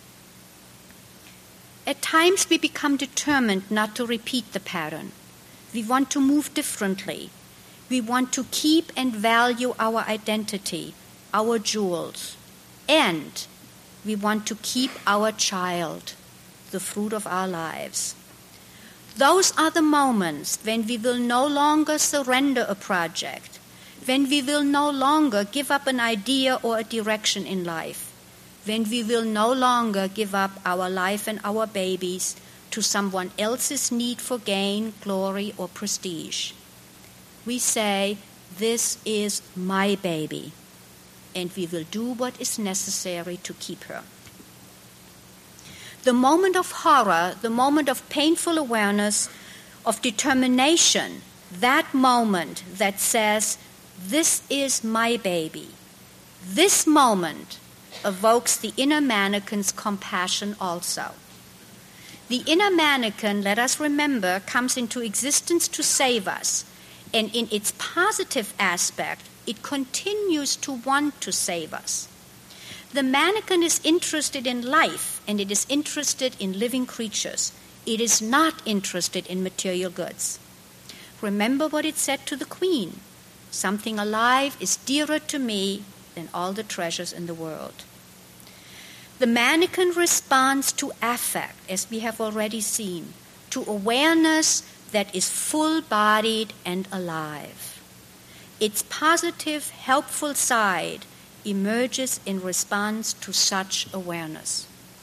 At times we become determined not to repeat the pattern. We want to move differently. We want to keep and value our identity, our jewels, and we want to keep our child, the fruit of our lives. Those are the moments when we will no longer surrender a project, when we will no longer give up an idea or a direction in life, when we will no longer give up our life and our babies to someone else's need for gain, glory, or prestige. We say, "This is my baby," and we will do what is necessary to keep her. The moment of horror, the moment of painful awareness, of determination, that moment that says, "This is my baby," this moment evokes the inner mannequin's compassion also. The inner mannequin, let us remember, comes into existence to save us, and in its positive aspect, it continues to want to save us. The mannequin is interested in life, and it is interested in living creatures. It is not interested in material goods. Remember what it said to the queen: "Something alive is dearer to me than all the treasures in the world." The mannequin responds to affect, as we have already seen, to awareness that is full-bodied and alive. Its positive, helpful side emerges in response to such awareness.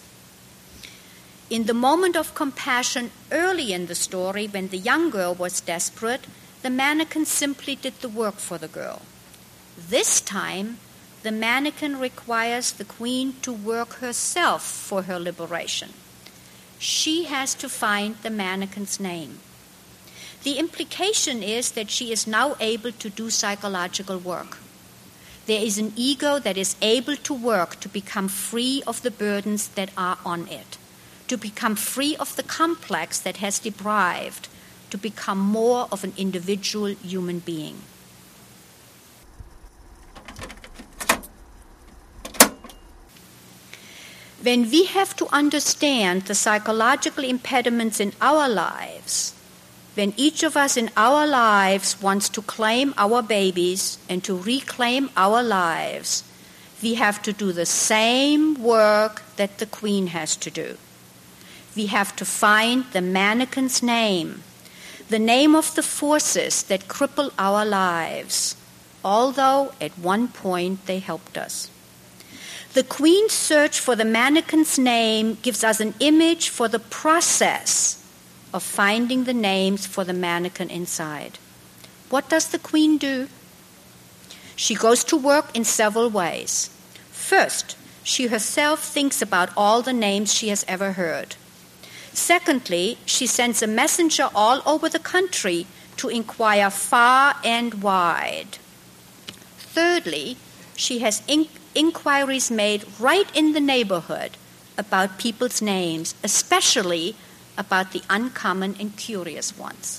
In the moment of compassion early in the story, when the young girl was desperate, the mannequin simply did the work for the girl. This time, the mannequin requires the queen to work herself for her liberation. She has to find the mannequin's name. The implication is that she is now able to do psychological work. There is an ego that is able to work to become free of the burdens that are on it, to become free of the complex that has deprived, to become more of an individual human being. When we have to understand the psychological impediments in our lives, when each of us in our lives wants to claim our babies and to reclaim our lives, we have to do the same work that the Queen has to do. We have to find the mannequin's name, the name of the forces that cripple our lives, although at one point they helped us. The Queen's search for the mannequin's name gives us an image for the process of finding the names for the mannequin inside. What does the Queen do? She goes to work in several ways. First, she herself thinks about all the names she has ever heard. Secondly, she sends a messenger all over the country to inquire far and wide. Thirdly, she has in- inquiries made right in the neighborhood about people's names, especially about the uncommon and curious ones.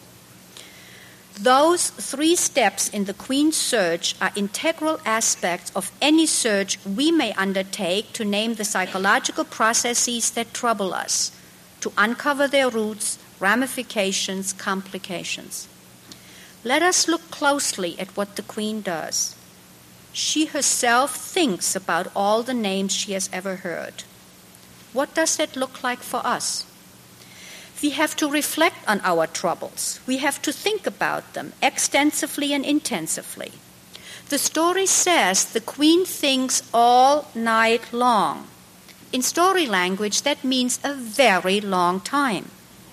Those three steps in the Queen's search are integral aspects of any search we may undertake to name the psychological processes that trouble us, to uncover their roots, ramifications, complications. Let us look closely at what the Queen does. She herself thinks about all the names she has ever heard. What does that look like for us? We have to reflect on our troubles. We have to think about them extensively and intensively. The story says the Queen thinks all night long. In story language, that means a very long time.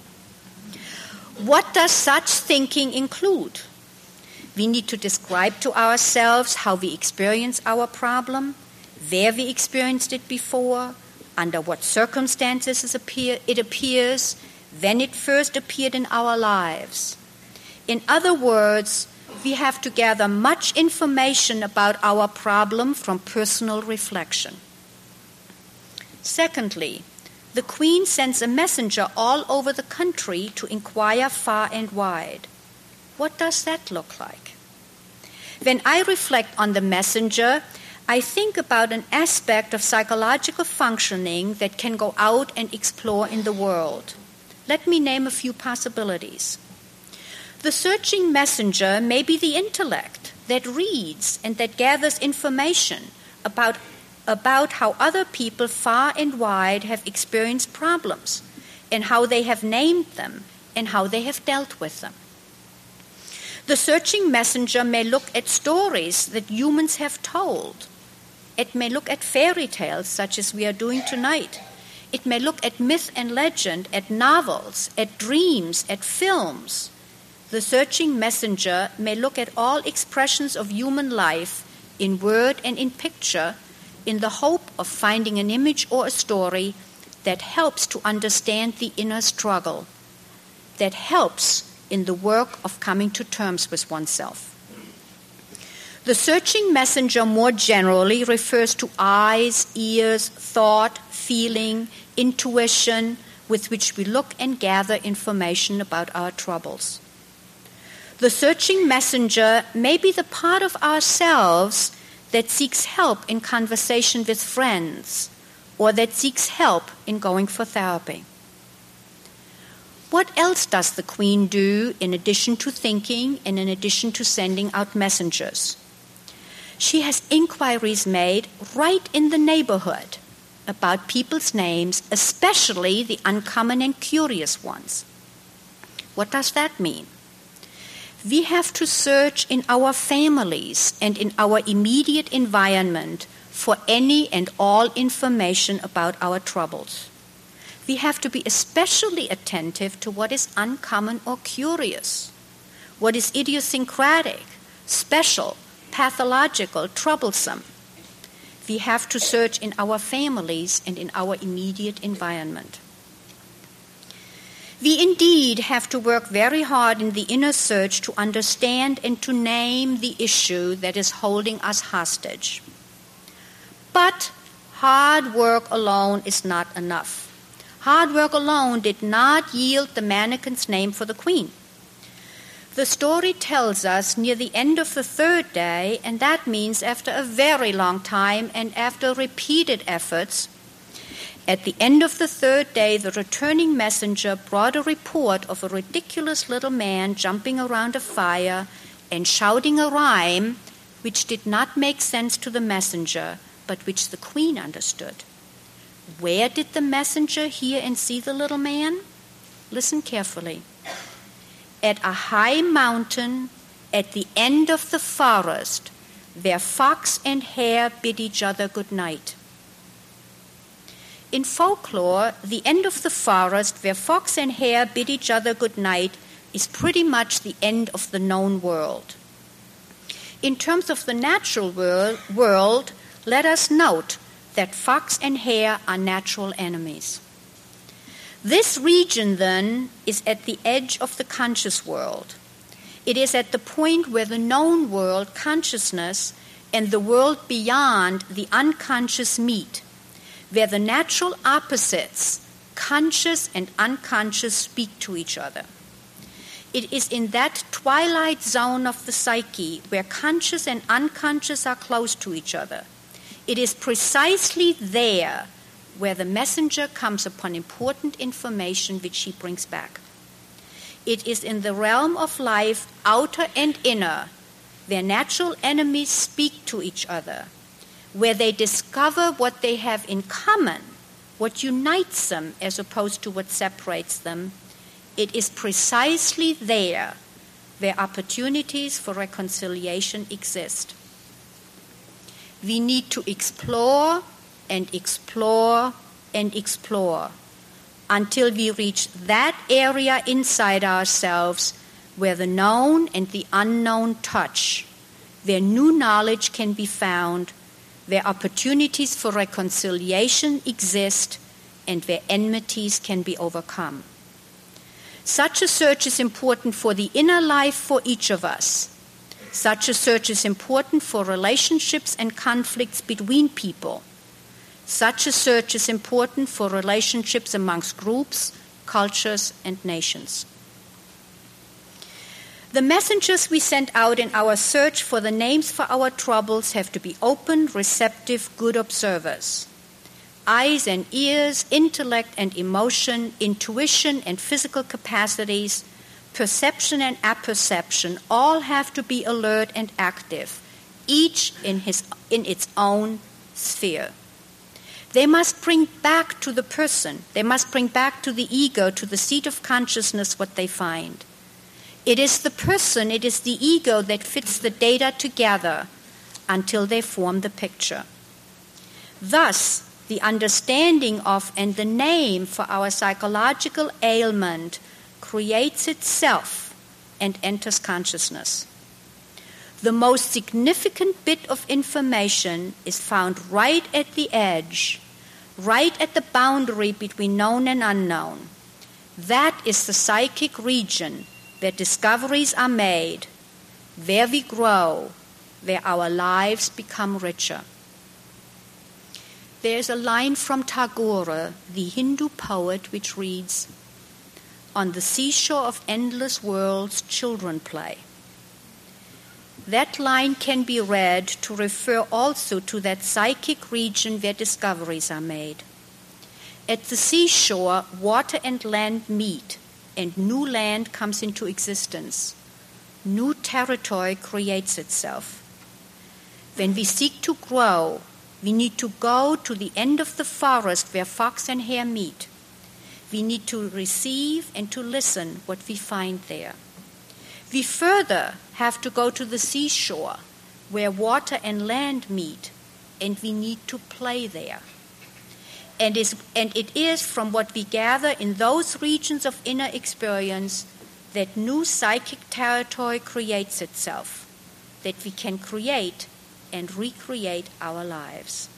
What does such thinking include? We need to describe to ourselves how we experience our problem, where we experienced it before, under what circumstances it, appear, it appears, when it first appeared in our lives. In other words, we have to gather much information about our problem from personal reflection. Secondly, the Queen sends a messenger all over the country to inquire far and wide. What does that look like? When I reflect on the messenger, I think about an aspect of psychological functioning that can go out and explore in the world. Let me name a few possibilities. The searching messenger may be the intellect that reads and that gathers information about, about how other people far and wide have experienced problems and how they have named them and how they have dealt with them. The searching messenger may look at stories that humans have told. It may look at fairy tales such as we are doing tonight. It may look at myth and legend, at novels, at dreams, at films. The searching messenger may look at all expressions of human life in word and in picture in the hope of finding an image or a story that helps to understand the inner struggle, that helps in the work of coming to terms with oneself. The searching messenger more generally refers to eyes, ears, thought, feeling, intuition, with which we look and gather information about our troubles. The searching messenger may be the part of ourselves that seeks help in conversation with friends, or that seeks help in going for therapy. What else does the Queen do in addition to thinking and in addition to sending out messengers? She has inquiries made right in the neighborhood about people's names, especially the uncommon and curious ones. What does that mean? We have to search in our families and in our immediate environment for any and all information about our troubles. We have to be especially attentive to what is uncommon or curious, what is idiosyncratic, special, pathological, troublesome. We have to search in our families and in our immediate environment. We indeed have to work very hard in the inner search to understand and to name the issue that is holding us hostage. But hard work alone is not enough. Hard work alone did not yield the mannequin's name for the Queen. The story tells us near the end of the third day, and that means after a very long time and after repeated efforts, At the end of the third day, the returning messenger brought a report of a ridiculous little man jumping around a fire and shouting a rhyme which did not make sense to the messenger, but which the queen understood. Where did the messenger hear and see the little man? Listen carefully. At a high mountain at the end of the forest, where fox and hare bid each other good night. In folklore, the end of the forest where fox and hare bid each other good night is pretty much the end of the known world. In terms of the natural world, world, let us note that fox and hare are natural enemies. This region, then, is at the edge of the conscious world. It is at the point where the known world, consciousness, and the world beyond, the unconscious, meet, where the natural opposites, conscious and unconscious, speak to each other. It is in that twilight zone of the psyche where conscious and unconscious are close to each other. It is precisely there where the messenger comes upon important information which he brings back. It is in the realm of life, outer and inner, where natural enemies speak to each other, where they discover what they have in common, what unites them as opposed to what separates them. It is precisely there where opportunities for reconciliation exist. We need to explore and explore and explore until we reach that area inside ourselves where the known and the unknown touch, where new knowledge can be found, where opportunities for reconciliation exist, and where enmities can be overcome. Such a search is important for the inner life for each of us. Such a search is important for relationships and conflicts between people. Such a search is important for relationships amongst groups, cultures, and nations. The messengers we send out in our search for the names for our troubles have to be open, receptive, good observers. Eyes and ears, intellect and emotion, intuition and physical capacities, perception and apperception all have to be alert and active, each in, his, in its own sphere. They must bring back to the person, they must bring back to the ego, to the seat of consciousness, what they find. It is the person, it is the ego that fits the data together until they form the picture. Thus, the understanding of and the name for our psychological ailment creates itself and enters consciousness. The most significant bit of information is found right at the edge, right at the boundary between known and unknown. That is the psychic region where discoveries are made, where we grow, where our lives become richer. There's a line from Tagore, the Hindu poet, which reads, "On the seashore of endless worlds, children play." That line can be read to refer also to that psychic region where discoveries are made. At the seashore, water and land meet, and new land comes into existence. New territory creates itself. When we seek to grow, we need to go to the end of the forest where fox and hare meet. We need to receive and to listen what we find there. We further have to go to the seashore where water and land meet, and we need to play there. And, is, and it is from what we gather in those regions of inner experience that new psychic territory creates itself, that we can create and recreate our lives.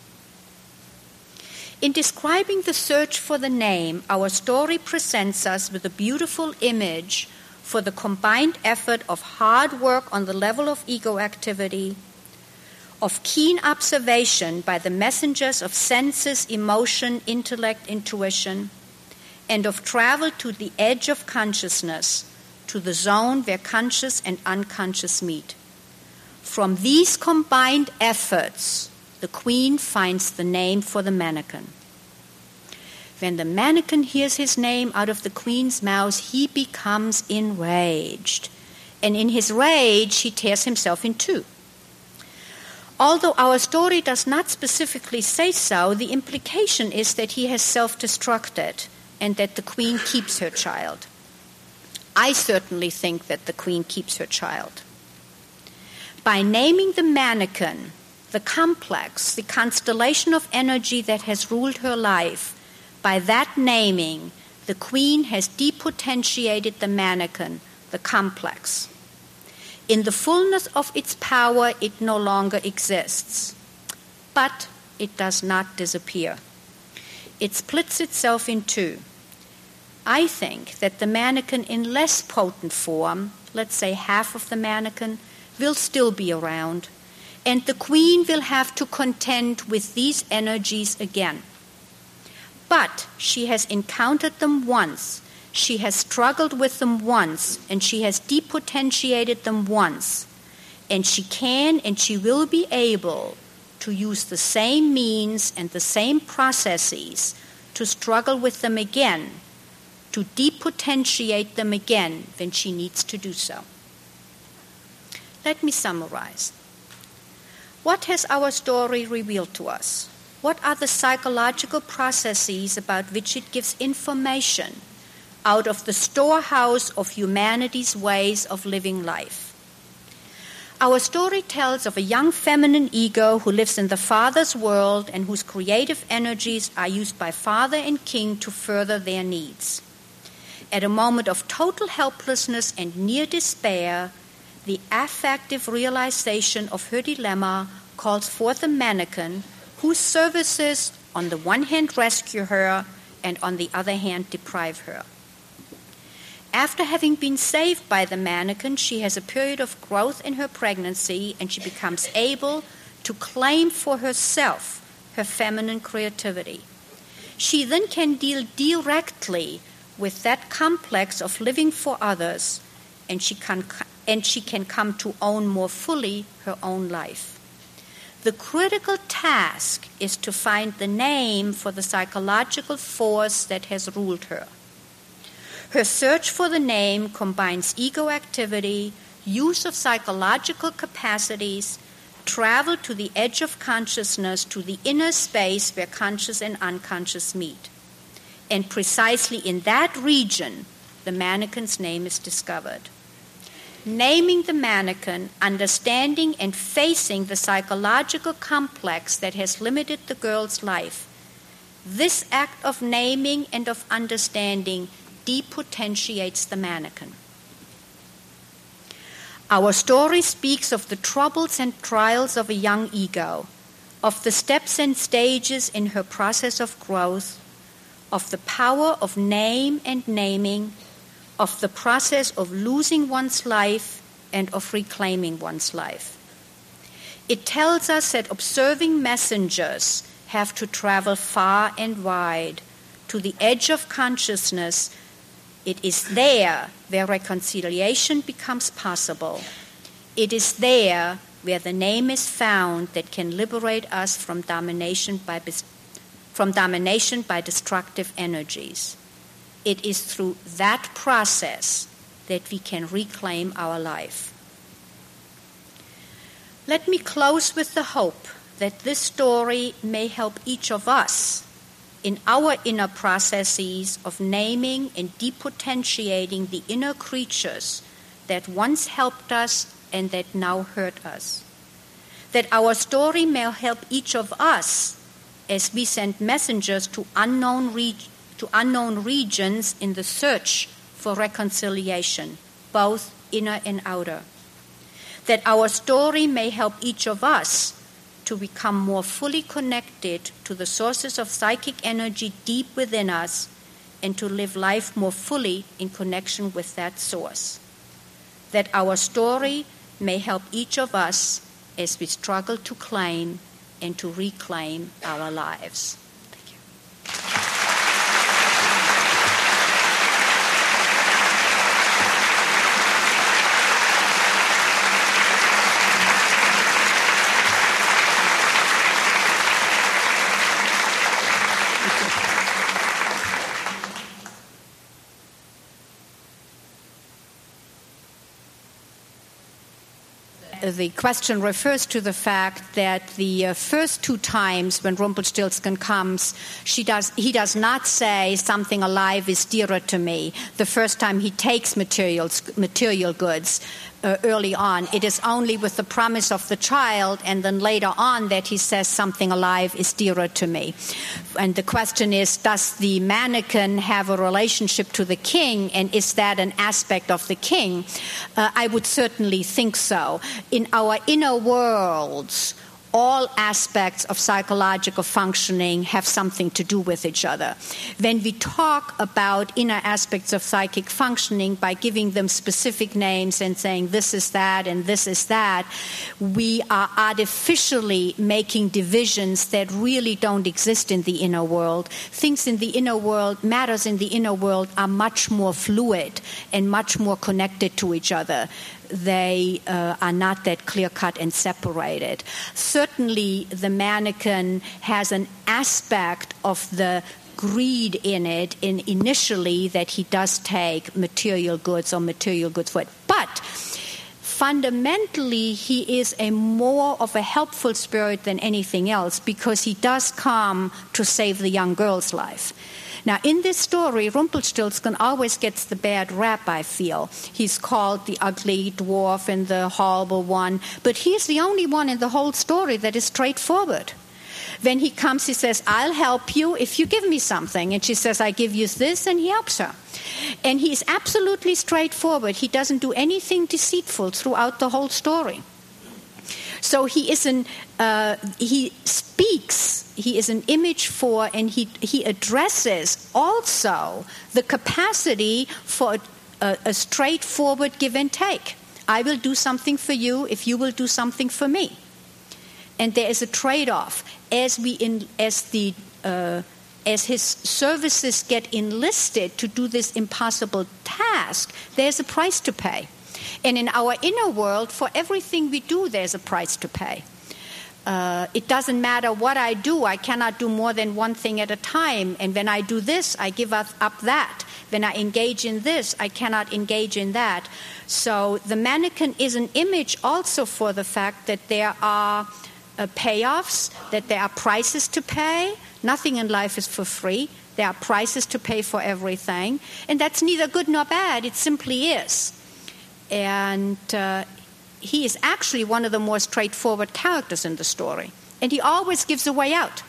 In describing the search for the name, our story presents us with a beautiful image for the combined effort of hard work on the level of ego activity, of keen observation by the messengers of senses, emotion, intellect, intuition, and of travel to the edge of consciousness, to the zone where conscious and unconscious meet. From these combined efforts, the queen finds the name for the mannequin. When the mannequin hears his name out of the queen's mouth, he becomes enraged. And in his rage, he tears himself in two. Although our story does not specifically say so, the implication is that he has self-destructed and that the queen keeps her child. I certainly think that the queen keeps her child. By naming the mannequin, the complex, the constellation of energy that has ruled her life, by that naming, the queen has depotentiated the mannequin, the complex. In the fullness of its power, it no longer exists. But it does not disappear. It splits itself in two. I think that the mannequin in less potent form, let's say half of the mannequin, will still be around, and the queen will have to contend with these energies again. But she has encountered them once, she has struggled with them once, and she has depotentiated them once, and she can and she will be able to use the same means and the same processes to struggle with them again, to depotentiate them again when she needs to do so. Let me summarize. What has our story revealed to us? What are the psychological processes about which it gives information out of the storehouse of humanity's ways of living life? Our story tells of a young feminine ego who lives in the father's world and whose creative energies are used by father and king to further their needs. At a moment of total helplessness and near despair, the affective realization of her dilemma calls forth a mannequin whose services on the one hand rescue her and on the other hand deprive her. After having been saved by the mannequin, she has a period of growth in her pregnancy and she becomes able to claim for herself her feminine creativity. She then can deal directly with that complex of living for others, and she can and she can come to own more fully her own life. The critical task is to find the name for the psychological force that has ruled her. Her search for the name combines ego activity, use of psychological capacities, travel to the edge of consciousness, to the inner space where conscious and unconscious meet. And precisely in that region, the mannequin's name is discovered. Naming the mannequin, understanding and facing the psychological complex that has limited the girl's life, this act of naming and of understanding depotentiates the mannequin. Our story speaks of the troubles and trials of a young ego, of the steps and stages in her process of growth, of the power of name and naming, of the process of losing one's life and of reclaiming one's life. It tells us that observing messengers have to travel far and wide to the edge of consciousness. It is there where reconciliation becomes possible. It is there where the name is found that can liberate us from domination by, from domination by destructive energies. It is through that process that we can reclaim our life. Let me close with the hope that this story may help each of us in our inner processes of naming and depotentiating the inner creatures that once helped us and that now hurt us. That our story may help each of us as we send messengers to unknown regions to unknown regions in the search for reconciliation, both inner and outer. That our story may help each of us to become more fully connected to the sources of psychic energy deep within us and to live life more fully in connection with that source. That our story may help each of us as we struggle to claim and to reclaim our lives. Thank you. the question refers to the fact that the uh, first two times when Rumpelstiltskin comes, she does, he does not say something alive is dearer to me. The first time he takes materials, material goods uh, early on. It is only with the promise of the child and then later on that he says something alive is dearer to me. And the question is, does the mannequin have a relationship to the king, and is that an aspect of the king? Uh, I would certainly think so. In our inner worlds, all aspects of psychological functioning have something to do with each other. When we talk about inner aspects of psychic functioning by giving them specific names and saying this is that and this is that, we are artificially making divisions that really don't exist in the inner world. Things in the inner world, matters in the inner world are much more fluid and much more connected to each other. They uh, are not that clear-cut and separated. Certainly, the mannequin has an aspect of the greed in it in initially that he does take material goods or material goods for it. But fundamentally, he is a more of a helpful spirit than anything else because he does come to save the young girl's life. Now, in this story, Rumpelstiltskin always gets the bad rap, I feel. He's called the ugly dwarf and the horrible one, but he's the only one in the whole story that is straightforward. When he comes, he says, I'll help you if you give me something. And she says, I give you this, and he helps her. And he's absolutely straightforward. He doesn't do anything deceitful throughout the whole story. So he is an, uh, he speaks, he is an image for, and he, he addresses also the capacity for a, a straightforward give and take. I will do something for you if you will do something for me. And there is a trade-off. As we in, as the uh, as his services get enlisted to do this impossible task, there's a price to pay. And in our inner world, for everything we do, there's a price to pay. Uh, it doesn't matter what I do. I cannot do more than one thing at a time. And when I do this, I give up, up that. When I engage in this, I cannot engage in that. So the mannequin is an image also for the fact that there are uh, payoffs, that there are prices to pay. Nothing in life is for free. There are prices to pay for everything. And that's neither good nor bad. It simply is. And uh, he is actually one of the more straightforward characters in the story. And he always gives a way out.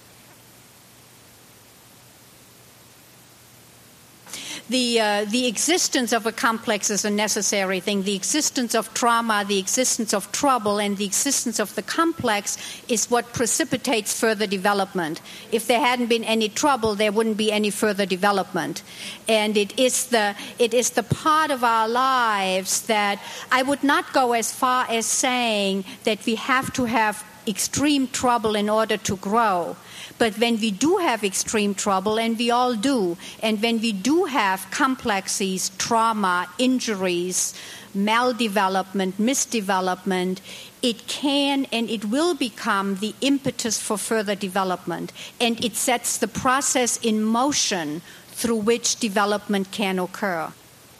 The, uh, the existence of a complex is a necessary thing. The existence of trauma, the existence of trouble, and the existence of the complex is what precipitates further development. If there hadn't been any trouble, there wouldn't be any further development. And it is the, it is the part of our lives that I would not go as far as saying that we have to have extreme trouble in order to grow. But when we do have extreme trouble, and we all do, and when we do have complexities, trauma, injuries, maldevelopment, misdevelopment, it can and it will become the impetus for further development. And it sets the process in motion through which development can occur.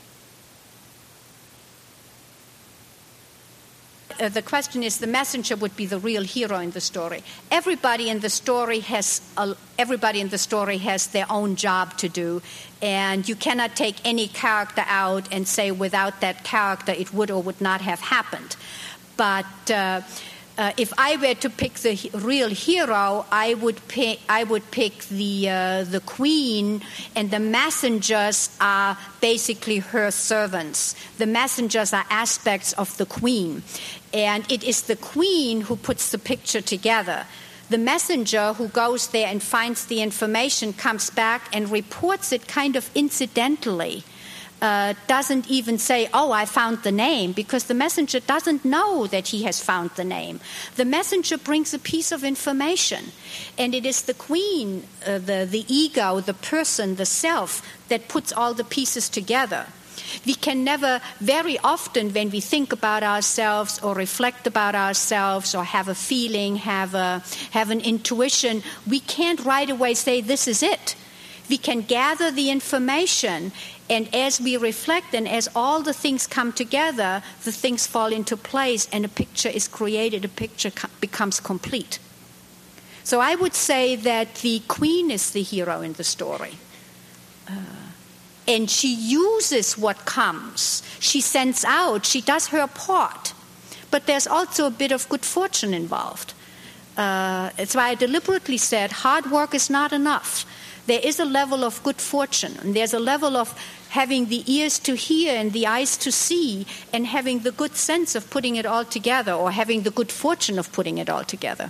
Uh, the question is, the messenger would be the real hero in the story. Everybody in the story has a, everybody in the story has their own job to do, and you cannot take any character out and say without that character it would or would not have happened. But uh, uh, if I were to pick the he- real hero, I would pick I would pick the uh, the queen, and the messengers are basically her servants. The messengers are aspects of the queen. And it is the queen who puts the picture together. The messenger who goes there and finds the information comes back and reports it kind of incidentally. Uh, doesn't even say, oh, I found the name, because the messenger doesn't know that he has found the name. The messenger brings a piece of information. And it is the queen, uh, the, the ego, the person, the self, that puts all the pieces together. We can never, very often when we think about ourselves or reflect about ourselves or have a feeling, have a have an intuition, we can't right away say this is it. we can gather the information, and as we reflect and as all the things come together, the things fall into place and a picture is created, a picture co- becomes complete. So I would say that the queen is the hero in the story. Uh, and she uses what comes. She sends out, she does her part. But there's also a bit of good fortune involved. Uh, that's why I deliberately said hard work is not enough. There is a level of good fortune, and there's a level of having the ears to hear and the eyes to see, and having the good sense of putting it all together, or having the good fortune of putting it all together.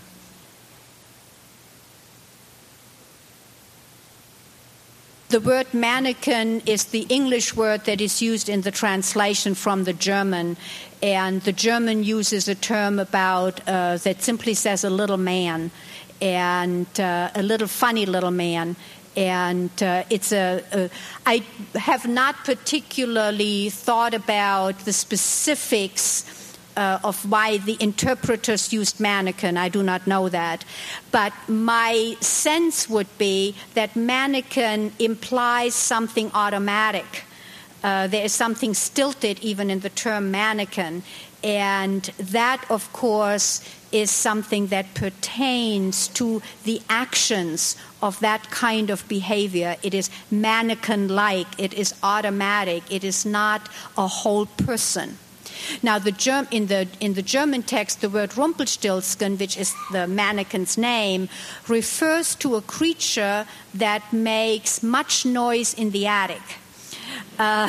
The word mannequin is the English word that is used in the translation from the German, and the German uses a term about uh, that simply says a little man, and uh, a little funny little man. And uh, it's a, a. I have not particularly thought about the specifics Uh, of why the interpreters used mannequin. I do not know that. But my sense would be that mannequin implies something automatic. Uh, there is something stilted even in the term mannequin. And that, of course, is something that pertains to the actions of that kind of behavior. It is mannequin-like. It is automatic. It is not a whole person. Now, the Germ- in the in the German text, the word Rumpelstiltskin, which is the mannequin's name, refers to a creature that makes much noise in the attic. Uh,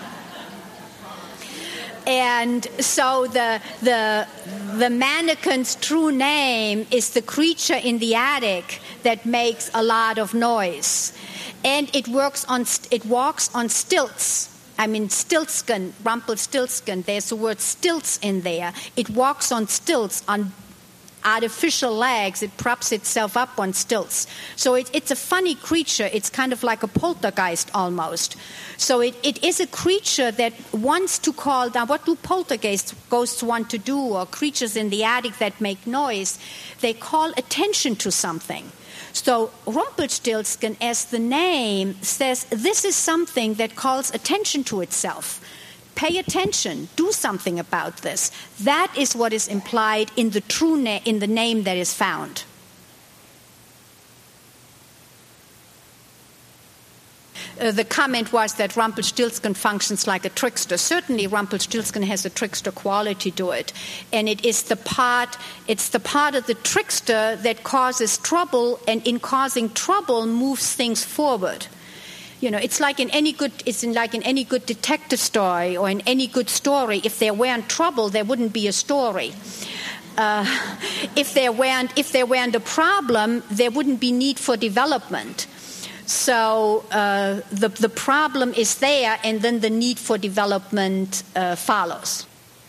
and so the the the mannequin's true name is the creature in the attic that makes a lot of noise, and it works on it walks on stilts. I mean, Stiltskin, Rumpelstiltskin, there's the word stilts in there. It walks on stilts, on artificial legs. It props itself up on stilts. So it, it's a funny creature. It's kind of like a poltergeist almost. So it, it is a creature that wants to call down. What do poltergeists ghosts want to do, or creatures in the attic that make noise? They call attention to something. So Rumpelstiltskin, as the name says, this is something that calls attention to itself. Pay attention. Do something about this. That is what is implied in the true na- in the name that is found. Uh, the comment was that Rumpelstiltskin functions like a trickster. Certainly, Rumpelstiltskin has a trickster quality to it, and it is the part. It's the part of the trickster that causes trouble, and in causing trouble, moves things forward. You know, it's like in any good. It's in like in any good detective story or in any good story. If there weren't trouble, there wouldn't be a story. Uh, if there weren't, if there weren't a problem, there wouldn't be need for development. So uh, the the problem is there, and then the need for development uh, follows.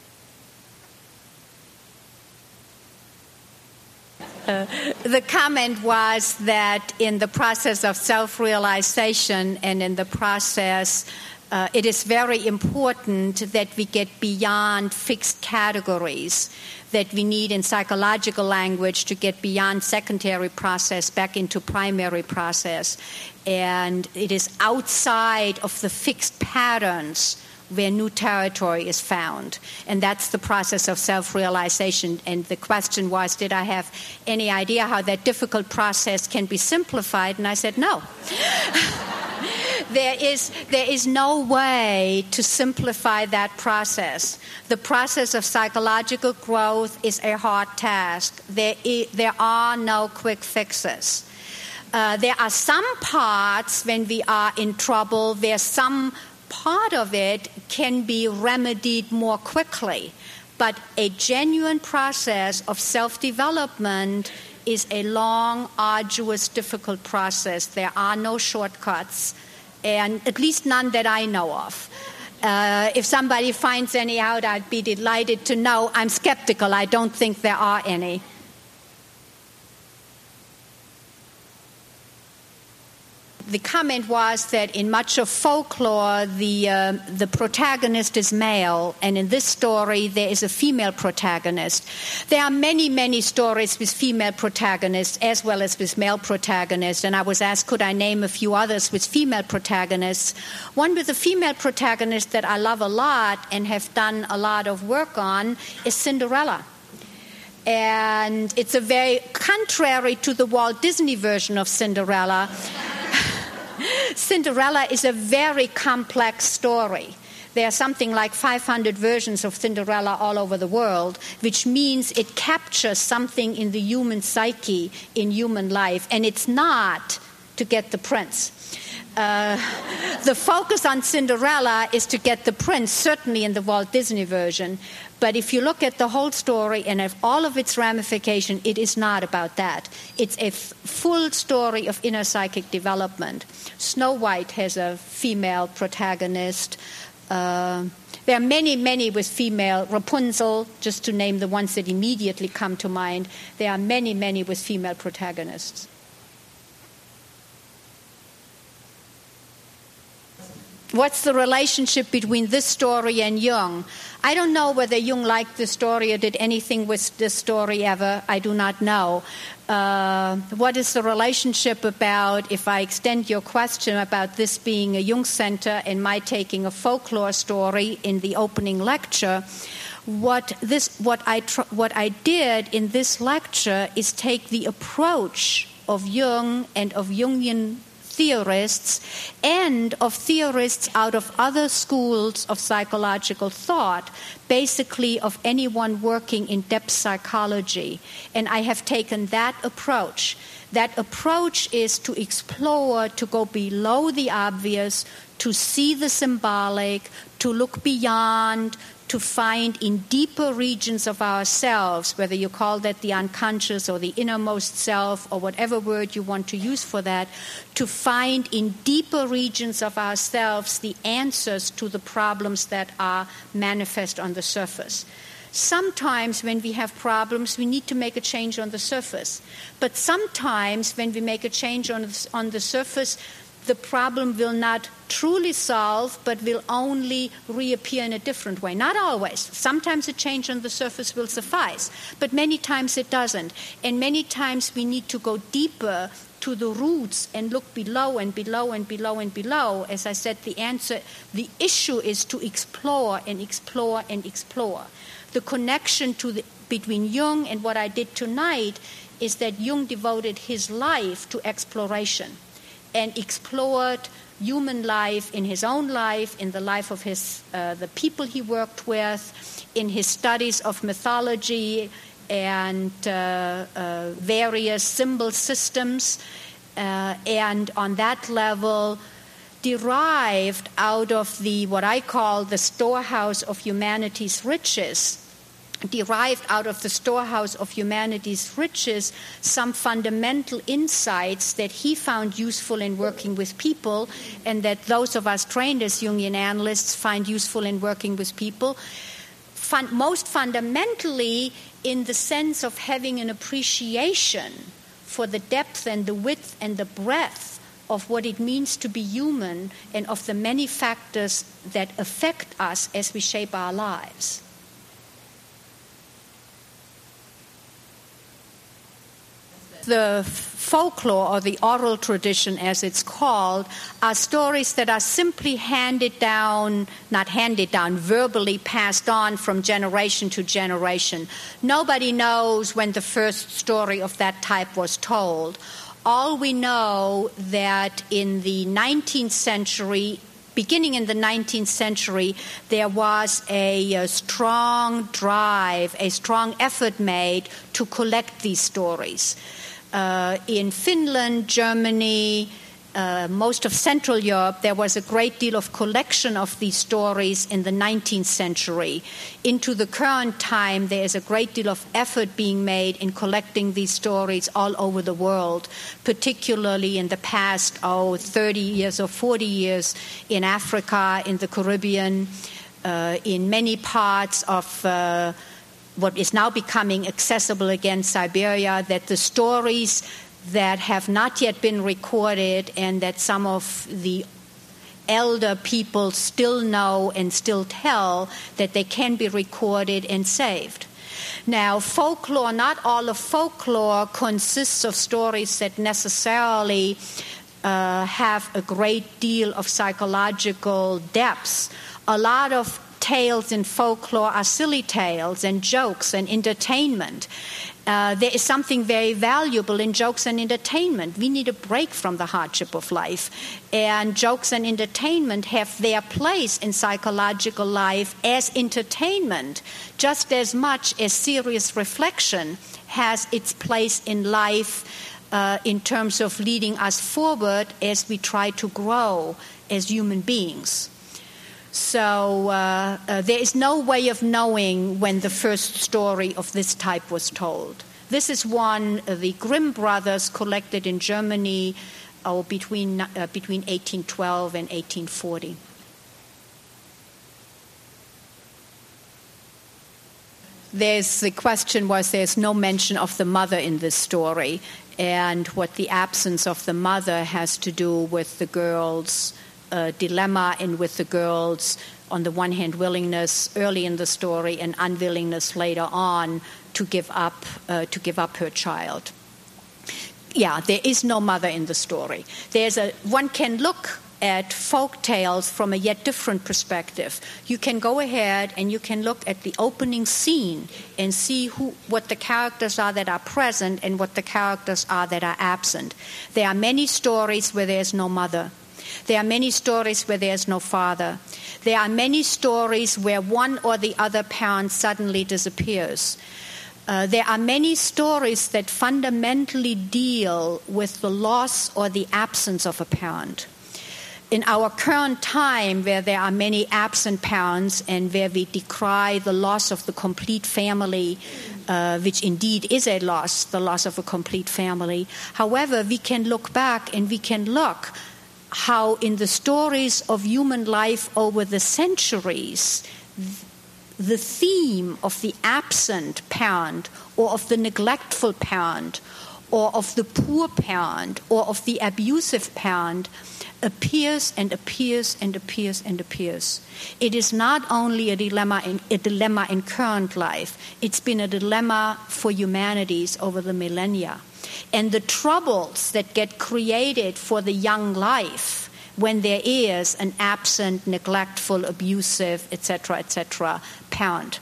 Uh, the comment was that in the process of self-realization and in the process, uh, it is very important that we get beyond fixed categories, that we need in psychological language to get beyond secondary process back into primary process. And it is outside of the fixed patterns where new territory is found. And that's the process of self-realization. And the question was, did I have any idea how that difficult process can be simplified? And I said, no. There is, there is no way to simplify that process. The process of psychological growth is a hard task. There, is, there are no quick fixes. Uh, there are some parts when we are in trouble where some part of it can be remedied more quickly. But a genuine process of self-development is a long, arduous, difficult process. There are no shortcuts, and at least none that I know of. Uh, if somebody finds any out, I'd be delighted to know. I'm skeptical. I don't think there are any. the comment was that in much of folklore, the uh, the protagonist is male, and in this story, there is a female protagonist. There are many, many stories with female protagonists as well as with male protagonists, and I was asked, could I name a few others with female protagonists? One with a female protagonist that I love a lot and have done a lot of work on is Cinderella. And it's a very, contrary to the Walt Disney version of Cinderella, Cinderella is a very complex story. There are something like five hundred versions of Cinderella all over the world, which means it captures something in the human psyche, in human life, and it's not to get the prince. Uh, the focus on Cinderella is to get the prince, certainly in the Walt Disney version. But if you look at the whole story and of all of its ramification, it is not about that. It's a f- full story of inner psychic development. Snow White has a female protagonist. Uh, there are many, many with female. Rapunzel, just to name the ones that immediately come to mind. There are many, many with female protagonists. What's the relationship between this story and Jung? I don't know whether Jung liked the story or did anything with this story ever. I do not know. Uh, what is the relationship about, if I extend your question about this being a Jung Center and my taking a folklore story in the opening lecture, what this, what I, tr- what I did in this lecture is take the approach of Jung and of Jungian theorists and of theorists out of other schools of psychological thought, basically of anyone working in depth psychology. And I have taken that approach. That approach is to explore, to go below the obvious, to see the symbolic, to look beyond, to find in deeper regions of ourselves, whether you call that the unconscious or the innermost self or whatever word you want to use for that, to find in deeper regions of ourselves the answers to the problems that are manifest on the surface. Sometimes when we have problems, we need to make a change on the surface. But sometimes when we make a change on the, on the surface, the problem will not truly solve, but will only reappear in a different way. Not always. Sometimes a change on the surface will suffice, but many times it doesn't. And many times we need to go deeper to the roots and look below and below and below and below. As I said, the answer, the issue is to explore and explore and explore. The connection to the, between Jung and what I did tonight is that Jung devoted his life to exploration and explored human life in his own life, in the life of his uh, the people he worked with, in his studies of mythology and uh, uh, various symbol systems, uh, and on that level derived out of the what I call the storehouse of humanity's riches, derived out of the storehouse of humanity's riches some fundamental insights that he found useful in working with people, and that those of us trained as Jungian analysts find useful in working with people, Fun- most fundamentally in the sense of having an appreciation for the depth and the width and the breadth of what it means to be human and of the many factors that affect us as we shape our lives. The folklore, or the oral tradition as it's called, are stories that are simply handed down, not handed down, verbally passed on from generation to generation. Nobody knows when the first story of that type was told. All we know that in the nineteenth century, beginning in the nineteenth century, there was a, a strong drive, a strong effort made to collect these stories. Uh, in Finland, Germany, uh, most of Central Europe, there was a great deal of collection of these stories in the nineteenth century. Into the current time, there is a great deal of effort being made in collecting these stories all over the world, particularly in the past, oh, thirty years or forty years in Africa, in the Caribbean, uh, in many parts of uh, what is now becoming accessible again, Siberia, that the stories that have not yet been recorded and that some of the elder people still know and still tell, that they can be recorded and saved. Now, folklore, not all of folklore consists of stories that necessarily uh, have a great deal of psychological depth. A lot of tales in folklore are silly tales and jokes and entertainment. Uh, there is something very valuable in jokes and entertainment. We need a break from the hardship of life. And jokes and entertainment have their place in psychological life as entertainment, just as much as serious reflection has its place in life uh, in terms of leading us forward as we try to grow as human beings. So uh, uh, there is no way of knowing when the first story of this type was told. This is one uh, the Grimm brothers collected in Germany uh, between, uh, between eighteen twelve and eighteen forty. There's, the question was, there's no mention of the mother in this story, and what the absence of the mother has to do with the girl's Uh, dilemma, and with the girls, on the one hand, willingness early in the story and unwillingness later on to give up uh, to give up her child. Yeah, there is no mother in the story. There's a one can look at folk tales from a yet different perspective. You can go ahead and you can look at the opening scene and see who what the characters are that are present and what the characters are that are absent. There are many stories where there's no mother. There are many stories where there's no father. There are many stories where one or the other parent suddenly disappears. Uh, there are many stories that fundamentally deal with the loss or the absence of a parent. In our current time, where there are many absent parents and where we decry the loss of the complete family, uh, which indeed is a loss, the loss of a complete family, however, we can look back and we can look how in the stories of human life over the centuries, the theme of the absent parent or of the neglectful parent or of the poor parent or of the abusive parent appears and appears and appears and appears. It is not only a dilemma in, a dilemma in current life, it's been a dilemma for humanities over the millennia. And the troubles that get created for the young life when there is an absent, neglectful, abusive, et cetera, et cetera, parent.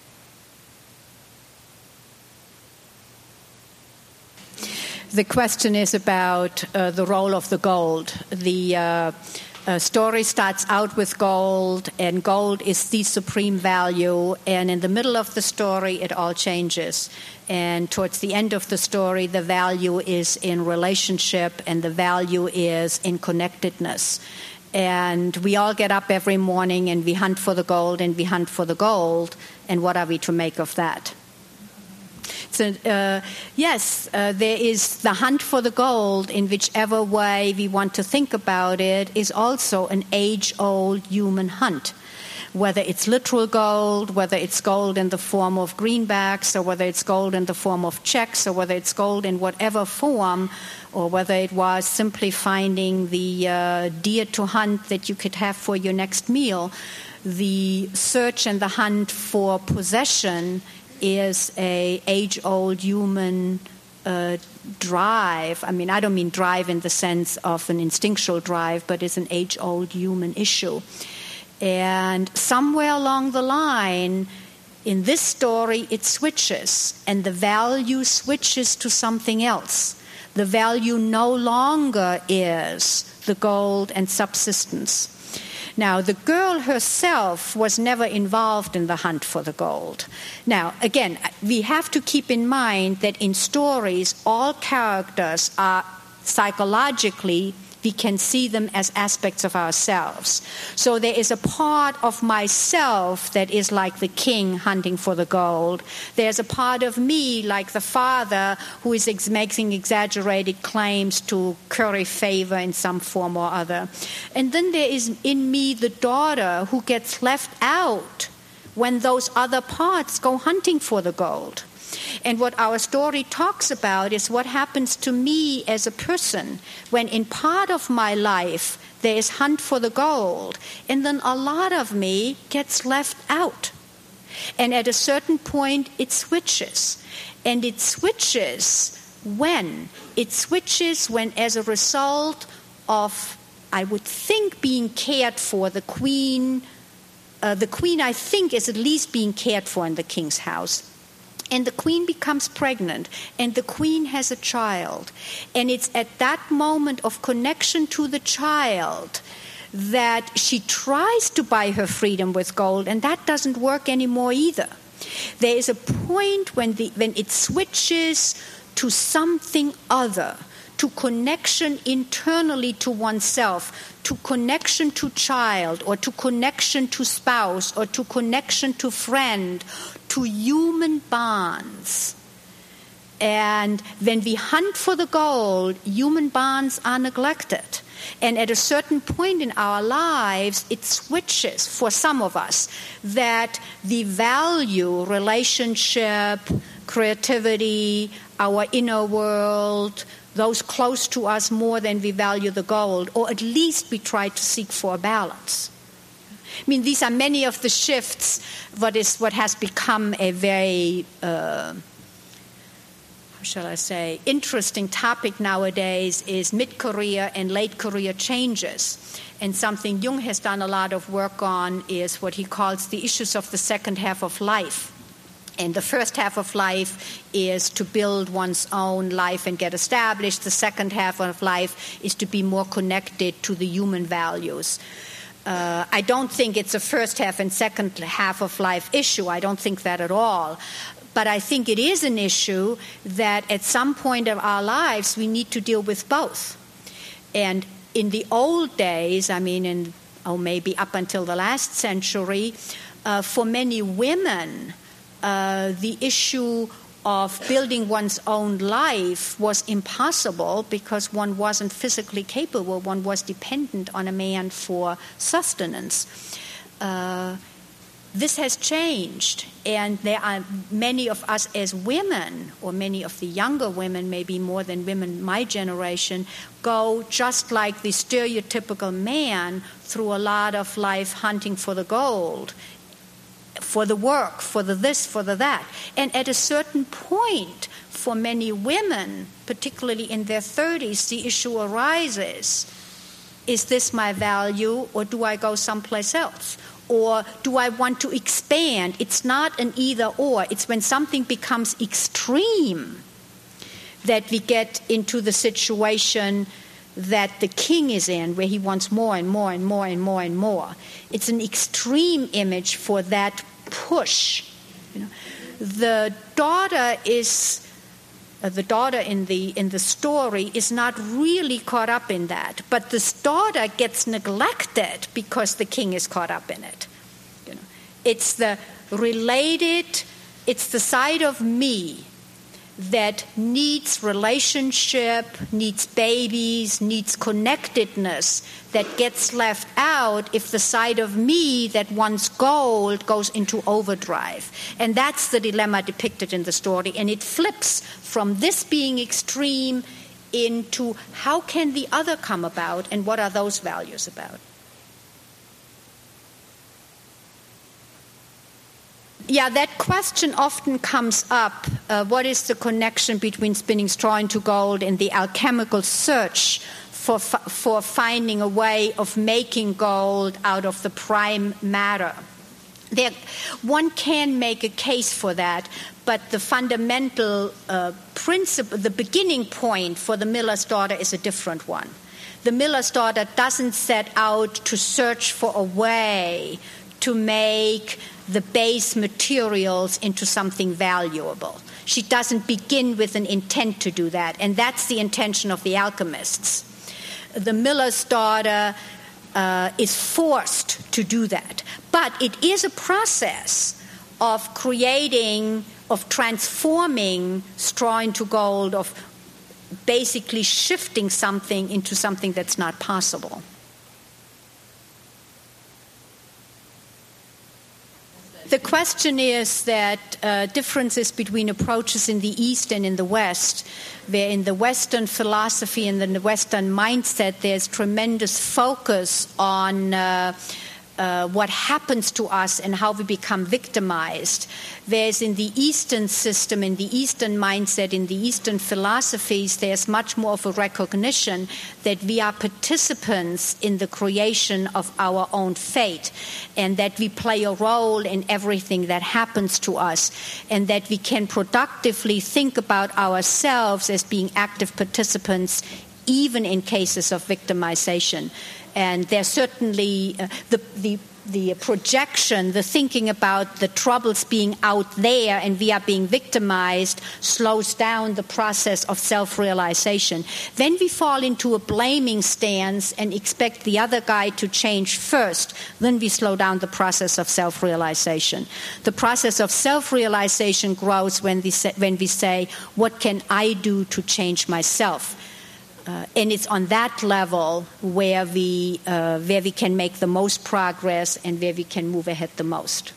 The question is about uh, the role of the gold. The uh, uh, story starts out with gold, and gold is the supreme value, and in the middle of the story it all changes. And towards the end of the story, the value is in relationship, and the value is in connectedness. And we all get up every morning and we hunt for the gold and we hunt for the gold, and what are we to make of that? So, uh, yes, uh, there is the hunt for the gold, in whichever way we want to think about it, is also an age-old human hunt. Whether it's literal gold, whether it's gold in the form of greenbacks, or whether it's gold in the form of checks, or whether it's gold in whatever form, or whether it was simply finding the uh, deer to hunt that you could have for your next meal, the search and the hunt for possession is a age-old human uh, drive. I mean, I don't mean drive in the sense of an instinctual drive, but it's an age-old human issue. And somewhere along the line, in this story, it switches, and the value switches to something else. The value no longer is the gold and subsistence. Now, the girl herself was never involved in the hunt for the gold. Now, again, we have to keep in mind that in stories, all characters are psychologically, we can see them as aspects of ourselves. So there is a part of myself that is like the king hunting for the gold. There's a part of me like the father who is ex- making exaggerated claims to curry favor in some form or other. And then there is in me the daughter who gets left out when those other parts go hunting for the gold. And what our story talks about is what happens to me as a person when in part of my life there is hunt for the gold, and then a lot of me gets left out. And at a certain point it switches. And it switches when? It switches when, as a result of, I would think, being cared for, the queen, uh, the queen I think is at least being cared for in the king's house. And the queen becomes pregnant, and the queen has a child. And it's at that moment of connection to the child that she tries to buy her freedom with gold, and that doesn't work anymore either. There is a point when the when it switches to something other, to connection internally to oneself, to connection to child, or to connection to spouse, or to connection to friend, to human bonds. And when we hunt for the gold, human bonds are neglected. And at a certain point in our lives, it switches for some of us that we value relationship, creativity, our inner world, those close to us more than we value the gold, or at least we try to seek for a balance. I mean, these are many of the shifts, what is what has become a very, uh, how shall I say, interesting topic nowadays is mid-career and late-career changes. And something Jung has done a lot of work on is what he calls the issues of the second half of life. And the first half of life is to build one's own life and get established. The second half of life is to be more connected to the human values. Uh, I don't think it's a first half and second half of life issue. I don't think that at all. But I think it is an issue that at some point of our lives we need to deal with both. And in the old days, I mean, in, oh, maybe up until the last century, uh, for many women, uh, the issue of building one's own life was impossible because one wasn't physically capable. One was dependent on a man for sustenance. Uh, this has changed, and there are many of us as women, or many of the younger women, maybe more than women my generation, go just like the stereotypical man through a lot of life hunting for the gold, for the work, for the this, for the that. And at a certain point, for many women, particularly in their thirties, the issue arises, is this my value, or do I go someplace else? Or do I want to expand? It's not an either or. It's when something becomes extreme that we get into the situation that the king is in, where he wants more and more and more and more and more. It's an extreme image for that push. You know, the daughter is uh, the daughter in the in the story is not really caught up in that, but this daughter gets neglected because the king is caught up in it. You know, it's the related. It's the side of me that needs relationship, needs babies, needs connectedness, that gets left out if the side of me that wants gold goes into overdrive. And that's the dilemma depicted in the story. And it flips from this being extreme into how can the other come about, and what are those values about? Yeah, that question often comes up. Uh, what is the connection between spinning straw into gold and the alchemical search for for finding a way of making gold out of the prime matter? There, one can make a case for that, but the fundamental uh, principle, the beginning point for the miller's daughter is a different one. The miller's daughter doesn't set out to search for a way to make the base materials into something valuable. She doesn't begin with an intent to do that, and that's the intention of the alchemists. The miller's daughter uh, is forced to do that, but it is a process of creating, of transforming straw into gold, of basically shifting something into something that's not possible. The question question is that uh, differences between approaches in the East and in the West, where in the Western philosophy and in the Western mindset there's tremendous focus on uh, Uh, what happens to us and how we become victimized. Whereas in the Eastern system, in the Eastern mindset, in the Eastern philosophies, there's much more of a recognition that we are participants in the creation of our own fate, and that we play a role in everything that happens to us, and that we can productively think about ourselves as being active participants even in cases of victimization. And there's certainly uh, the, the the projection, the thinking about the troubles being out there and we are being victimized slows down the process of self-realization. Then we fall into a blaming stance and expect the other guy to change first. Then we slow down the process of self-realization. The process of self-realization grows when we say, when we say, what can I do to change myself? Uh, and it's on that level where we uh, where we can make the most progress and where we can move ahead the most.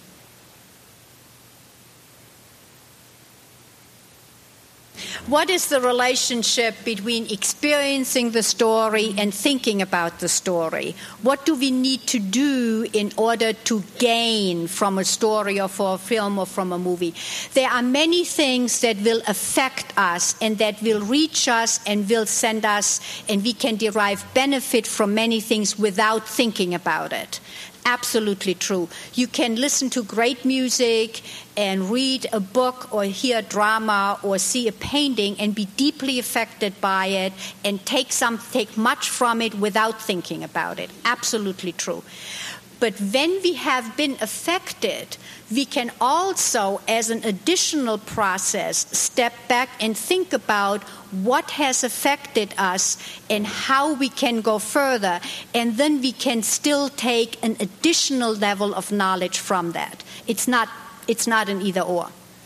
What is the relationship between experiencing the story and thinking about the story? What do we need to do in order to gain from a story or for a film or from a movie? There are many things that will affect us and that will reach us and will send us, and we can derive benefit from many things without thinking about it. Absolutely true. You can listen to great music and read a book or hear drama or see a painting and be deeply affected by it and take some, take much from it without thinking about it. Absolutely true. But when we have been affected, we can also, as an additional process, step back and think about what has affected us and how we can go further. And then we can still take an additional level of knowledge from that. It's not, it's not an either-or.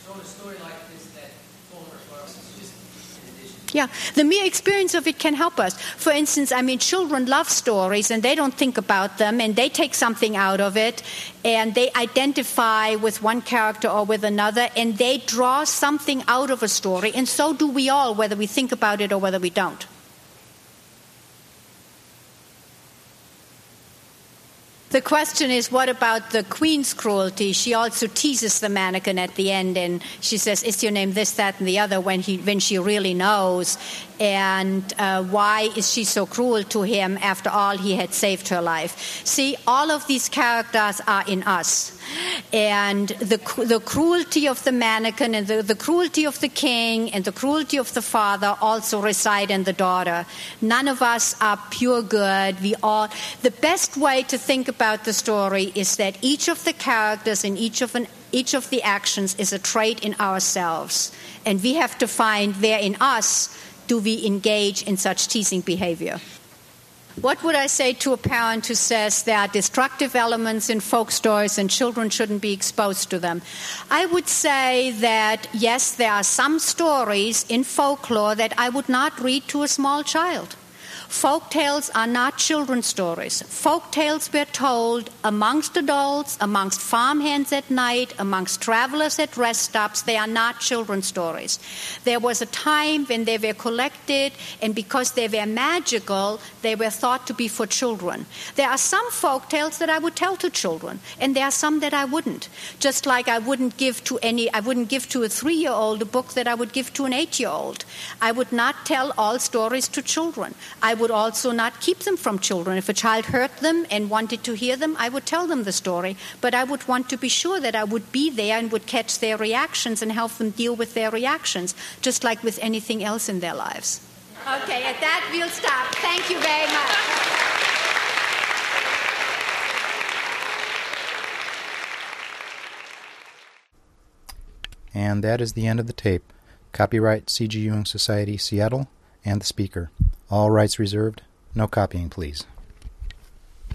Yeah, the mere experience of it can help us. For instance, I mean, children love stories and they don't think about them and they take something out of it and they identify with one character or with another and they draw something out of a story, and so do we all, whether we think about it or whether we don't. The question is, what about the queen's cruelty? She also teases the mannequin at the end, and she says, is your name this, that, and the other, when he, when she really knows. And uh, why is she so cruel to him? After all, he had saved her life. See, all of these characters are in us. And the the cruelty of the mannequin and the, the cruelty of the king and the cruelty of the father also reside in the daughter. None of us are pure good. We all. The best way to think about the story is that each of the characters and each of an each of the actions is a trait in ourselves, and we have to find where in us do we engage in such teasing behavior. What would I say to a parent who says there are destructive elements in folk stories and children shouldn't be exposed to them? I would say that, yes, there are some stories in folklore that I would not read to a small child. Folk tales are not children's stories. Folk tales were told amongst adults, amongst farmhands at night, amongst travelers at rest stops. They are not children's stories. There was a time when they were collected, and because they were magical, they were thought to be for children. There are some folk tales that I would tell to children, and there are some that I wouldn't. Just like I wouldn't give to any, I wouldn't give to a three-year-old a book that I would give to an eight-year-old. I would not tell all stories to children. I would also not keep them from children. If a child heard them and wanted to hear them, I would tell them the story, but I would want to be sure that I would be there and would catch their reactions and help them deal with their reactions, just like with anything else in their lives. Okay, at that we'll stop. Thank you very much. And that is the end of the tape. Copyright C G Jung Society, Seattle, and the speaker. All rights reserved. No copying, please.